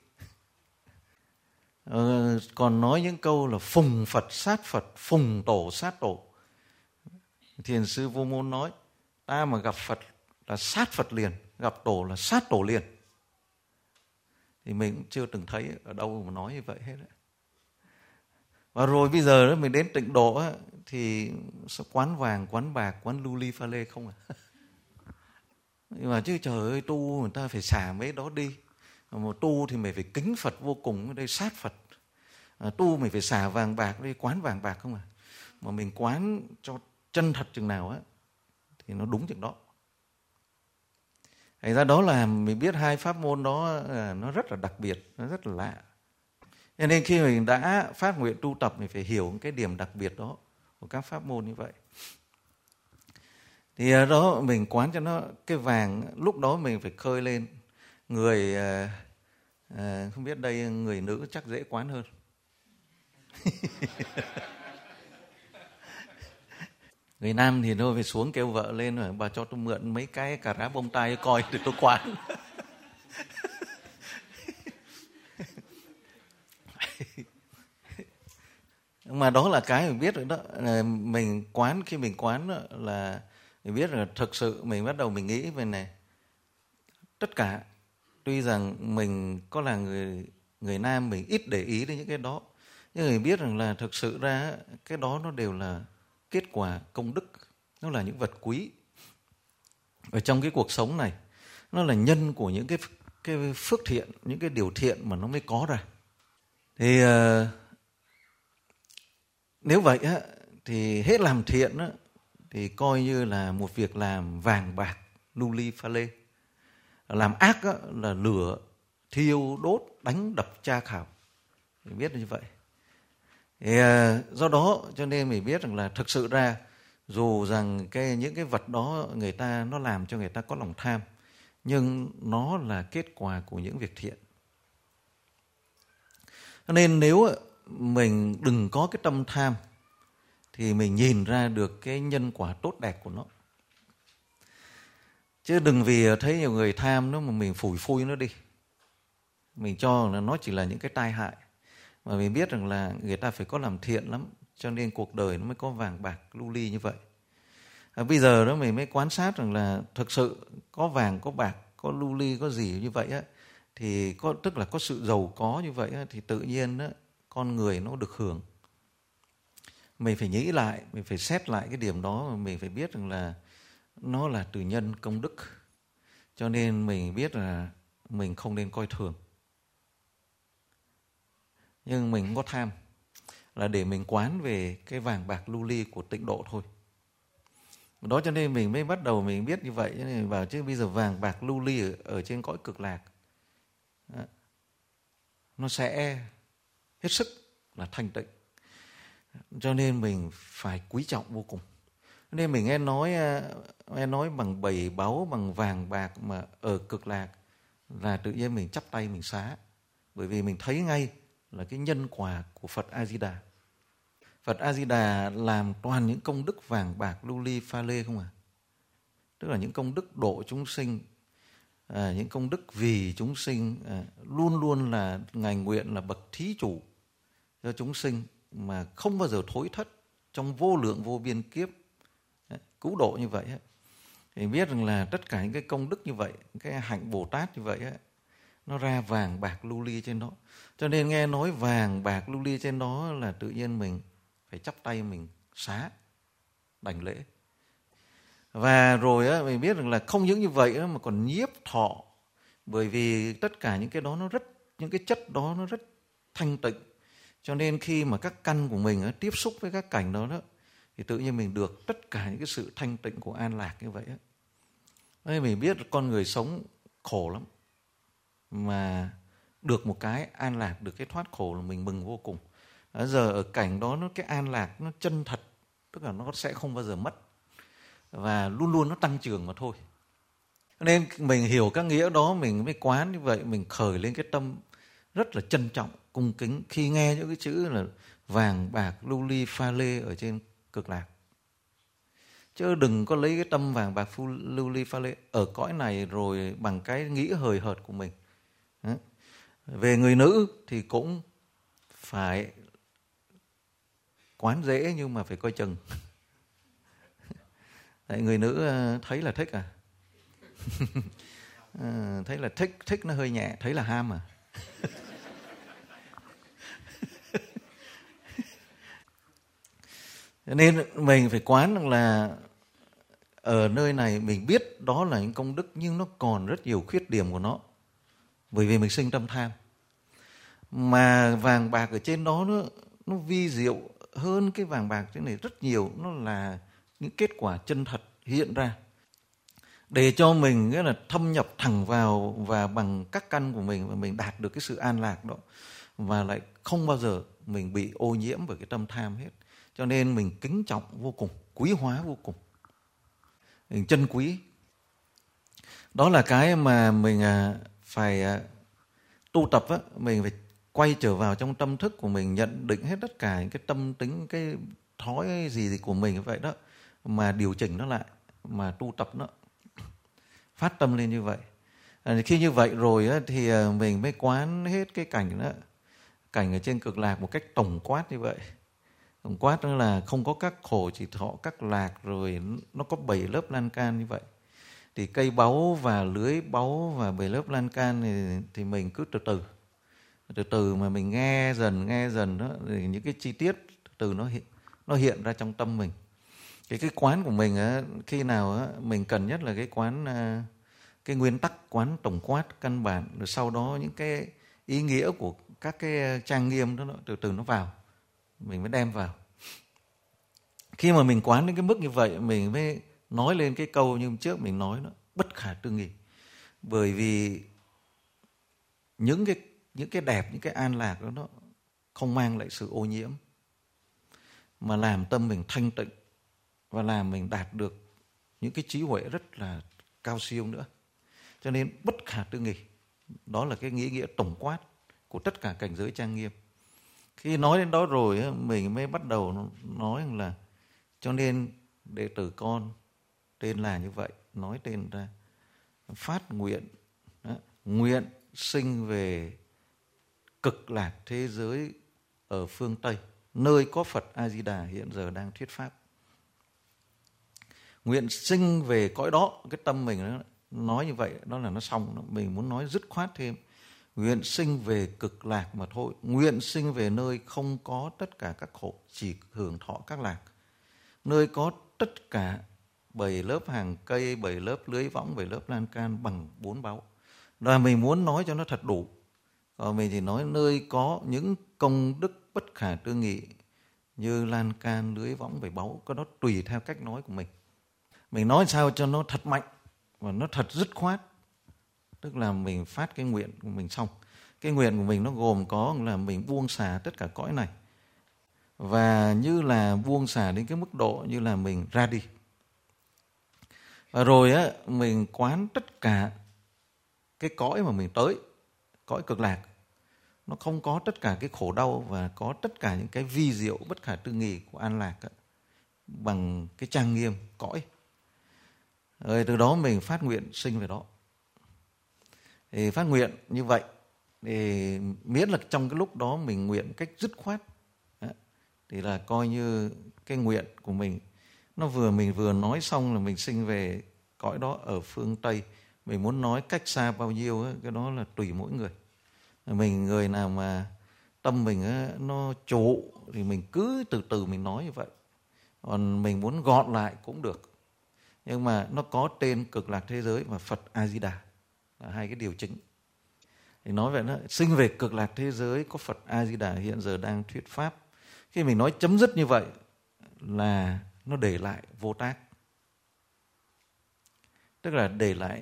Còn nói những câu là phùng Phật sát Phật, phùng tổ sát tổ. Thiền sư Vô Môn nói, ta mà gặp Phật là sát Phật liền, gặp tổ là sát tổ liền. Thì mình cũng chưa từng thấy ở đâu mà nói như vậy hết. Và rồi bây giờ đó mình đến Tịnh Độ thì quán vàng, quán bạc, quán lưu ly pha lê không à. Nhưng mà chứ trời ơi, tu người ta phải xả mấy đó đi. Mà tu thì mày phải kính Phật vô cùng, ở đây sát Phật. Tu mày phải xả vàng bạc đi, quán vàng bạc không à. mà mình quán cho chân thật chừng nào á thì nó đúng chừng đó. Thành ra đó là mình biết hai pháp môn đó nó rất là đặc biệt, nó rất là lạ. Cho nên khi mình đã phát nguyện tu tập, mình phải hiểu cái điểm đặc biệt đó của các pháp môn như vậy. Thì đó mình quán cho nó cái vàng, lúc đó mình phải khơi lên. Người không biết đây người nữ chắc dễ quán hơn. Người nam thì thôi phải xuống kêu vợ lên rồi, bà cho tôi mượn mấy cái cà rá bông tai coi để tôi quán. Mà đó là cái mình biết rồi đó. Mình quán, khi mình quán đó, là mình biết là thực sự mình bắt đầu mình nghĩ về này. Tất cả, tuy rằng mình có là người nam, mình ít để ý đến những cái đó, nhưng mình biết rằng là thực sự ra cái đó nó đều là kết quả công đức, nó là những vật quý ở trong cái cuộc sống này, nó là nhân của những cái phước thiện, những cái điều thiện mà nó mới có ra. Thì nếu vậy á, thì hết làm thiện á, thì coi như là một việc làm vàng bạc lưu ly pha lê. Làm ác á, là lửa thiêu đốt đánh đập tra khảo. Mình biết như vậy. Thì do đó cho nên mình biết rằng là thực sự ra dù rằng những cái vật đó người ta nó làm cho người ta có lòng tham, nhưng nó là kết quả của những việc thiện. Cho nên nếu mình đừng có cái tâm tham thì mình nhìn ra được cái nhân quả tốt đẹp của nó. Chứ đừng vì thấy nhiều người tham nó mà mình phủi phui nó đi. Mình cho là nó chỉ là những cái tai hại. Mà mình biết rằng là người ta phải có làm thiện lắm, cho nên cuộc đời nó mới có vàng bạc lưu ly như vậy. Bây giờ đó mình mới quan sát rằng là thực sự có vàng, có bạc, có lưu ly, có gì như vậy á, thì tức là có sự giàu có như vậy á, thì tự nhiên á, con người nó được hưởng. Mình phải nghĩ lại, mình phải xét lại cái điểm đó, mà mình phải biết rằng là nó là từ nhân công đức. Cho nên mình biết là mình không nên coi thường. Nhưng mình không có tham, là để mình quán về cái vàng bạc lưu ly của tịnh độ thôi. Đó cho nên mình mới bắt đầu mình biết như vậy. Cho nên mình bảo chứ bây giờ vàng bạc lưu ly ở trên cõi cực lạc đó, nó sẽ hết sức là thanh tịnh. Cho nên mình phải quý trọng vô cùng. Nên mình nghe nói bằng bảy báu, bằng vàng bạc mà ở cực lạc là tự nhiên mình chắp tay mình xá. Bởi vì mình thấy ngay là cái nhân quả của Phật A-di-đà. Phật A-di-đà làm toàn những công đức vàng bạc lưu ly pha lê không à. Tức là những công đức độ chúng sinh, những công đức vì chúng sinh, luôn luôn là ngài nguyện là bậc thí chủ cho chúng sinh mà không bao giờ thối thất trong vô lượng vô biên kiếp cứu độ như vậy. Thì biết rằng là tất cả những cái công đức như vậy, cái hạnh Bồ Tát như vậy, nó ra vàng bạc lưu ly trên đó. Cho nên nghe nói vàng bạc lưu ly trên đó là tự nhiên mình phải chắp tay mình xá, đảnh lễ. Và rồi mình biết rằng là không những như vậy mà còn nhiếp thọ. Bởi vì tất cả những cái đó những cái chất đó nó rất thanh tịnh. Cho nên khi mà các căn của mình tiếp xúc với các cảnh đó, thì tự nhiên mình được tất cả những cái sự thanh tịnh của an lạc như vậy. Nên mình biết con người sống khổ lắm, mà được một cái an lạc, được cái thoát khổ là mình mừng vô cùng. Giờ ở cảnh đó cái an lạc nó chân thật, tức là nó sẽ không bao giờ mất và luôn luôn nó tăng trưởng mà thôi. Nên mình hiểu các nghĩa đó, mình mới quán như vậy, mình khởi lên cái tâm rất là trân trọng, cung kính khi nghe những cái chữ là vàng bạc lưu ly pha lê ở trên cực lạc. Chứ đừng có lấy cái tâm vàng bạc lưu ly pha lê ở cõi này rồi bằng cái nghĩ hời hợt của mình. Về người nữ thì cũng phải quán dễ nhưng mà phải coi chừng. Tại người nữ thấy là thích thấy là thích nó hơi nhẹ, thấy là ham à. Nên mình phải quán rằng là ở nơi này mình biết đó là những công đức, nhưng nó còn rất nhiều khuyết điểm của nó. Bởi vì mình sinh tâm tham. Mà vàng bạc ở trên đó nó vi diệu hơn cái vàng bạc thế này rất nhiều, nó là những kết quả chân thật hiện ra để cho mình nghĩa là thâm nhập thẳng vào và bằng các căn của mình, và mình đạt được cái sự an lạc đó, và lại không bao giờ mình bị ô nhiễm bởi cái tâm tham hết. Cho nên mình kính trọng vô cùng, quý hóa vô cùng, mình trân quý. Đó là cái mà mình phải tu tập á, mình phải quay trở vào trong tâm thức của mình, nhận định hết tất cả những cái tâm tính, cái thói gì của mình vậy đó, mà điều chỉnh nó lại, mà tu tập nó, phát tâm lên như vậy. Khi như vậy rồi á, thì mình mới quán hết cái cảnh đó, cảnh ở trên cực lạc một cách tổng quát như vậy. Tổng quát đó là không có các khổ, chỉ thọ các lạc, rồi nó có 7 lớp lan can như vậy. Thì cây báu và lưới báu và 7 lớp lan can thì mình cứ từ từ mà mình nghe dần đó, thì những cái chi tiết từ nó hiện ra trong tâm mình. Cái quán của mình á, khi nào á, mình cần nhất là cái quán, cái nguyên tắc quán tổng quát căn bản, rồi sau đó những cái ý nghĩa của các cái trang nghiêm đó từ từ nó vào, mình mới đem vào. Khi mà mình quán đến cái mức như vậy, mình mới nói lên cái câu như trước mình nói đó, bất khả tư nghị. Bởi vì những cái đẹp, những cái an lạc đó nó không mang lại sự ô nhiễm, mà làm tâm mình thanh tịnh và làm mình đạt được những cái trí huệ rất là cao siêu nữa. Cho nên bất khả tư nghị, đó là cái nghĩa tổng quát của tất cả cảnh giới trang nghiêm. Khi nói đến đó rồi mình mới bắt đầu nói là cho nên đệ tử con tên là như vậy, nói tên ra, phát nguyện, nguyện sinh về cực lạc thế giới ở phương Tây, nơi có Phật A Di Đà hiện giờ đang thuyết pháp. Nguyện sinh về cõi đó, cái tâm mình nói như vậy đó là nó xong. Mình muốn nói dứt khoát thêm, nguyện sinh về cực lạc mà thôi, nguyện sinh về nơi không có tất cả các khổ, chỉ hưởng thọ các lạc, nơi có tất cả 7 lớp hàng cây, 7 lớp lưới võng, 7 lớp lan can bằng 4 báu. Và mình muốn nói cho nó thật đủ. Còn mình chỉ nói nơi có những công đức bất khả tư nghị như lan can, lưới võng, 7 báu, có đó tùy theo cách nói của mình. Mình nói sao cho nó thật mạnh và nó thật dứt khoát. Tức là mình phát cái nguyện của mình xong. Cái nguyện của mình nó gồm có là mình buông xả tất cả cõi này. Và như là buông xả đến cái mức độ như là mình ra đi. Và rồi á, mình quán tất cả cái cõi mà mình tới, cõi cực lạc, nó không có tất cả cái khổ đau và có tất cả những cái vi diệu bất khả tư nghị của an lạc á, bằng cái trang nghiêm cõi. Rồi từ đó mình phát nguyện sinh về đó. Thì phát nguyện như vậy, thì miễn là trong cái lúc đó mình nguyện cách dứt khoát, thì là coi như cái nguyện của mình mình vừa nói xong là mình sinh về cõi đó ở phương Tây. Mình muốn nói cách xa bao nhiêu ấy, cái đó là tùy mỗi người. Mình người nào mà tâm mình ấy, nó trụ thì mình cứ từ từ mình nói như vậy. Còn mình muốn gọn lại cũng được. Nhưng mà nó có tên cực lạc thế giới và Phật A Di Đà là hai cái điều chính. Thì nói vậy đó, sinh về cực lạc thế giới có Phật A Di Đà hiện giờ đang thuyết pháp. Khi mình nói chấm dứt như vậy là nó để lại vô tác, tức là để lại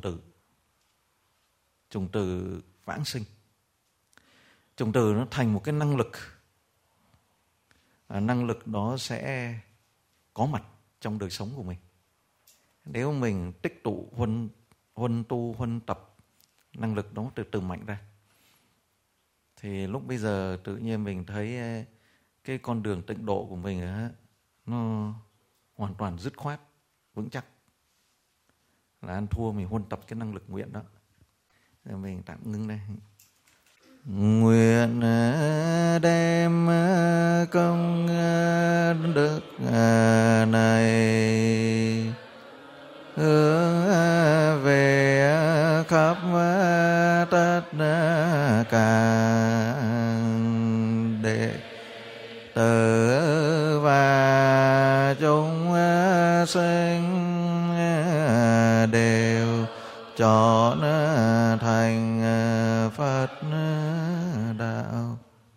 chủng tử vãng sinh. Chủng tử nó thành một cái năng lực, năng lực đó sẽ có mặt trong đời sống của mình. Nếu mình tích tụ huân tu huân tập, năng lực đó từ từ mạnh ra, thì lúc bây giờ tự nhiên mình thấy cái con đường tịnh độ của mình nó hoàn toàn dứt khoát, vững chắc. Là ăn thua mình huân tập cái năng lực nguyện đó. Rồi mình tạm ngưng đây. Nguyện đem công đức này hướng về khắp tất cả đệ tử và chúng sinh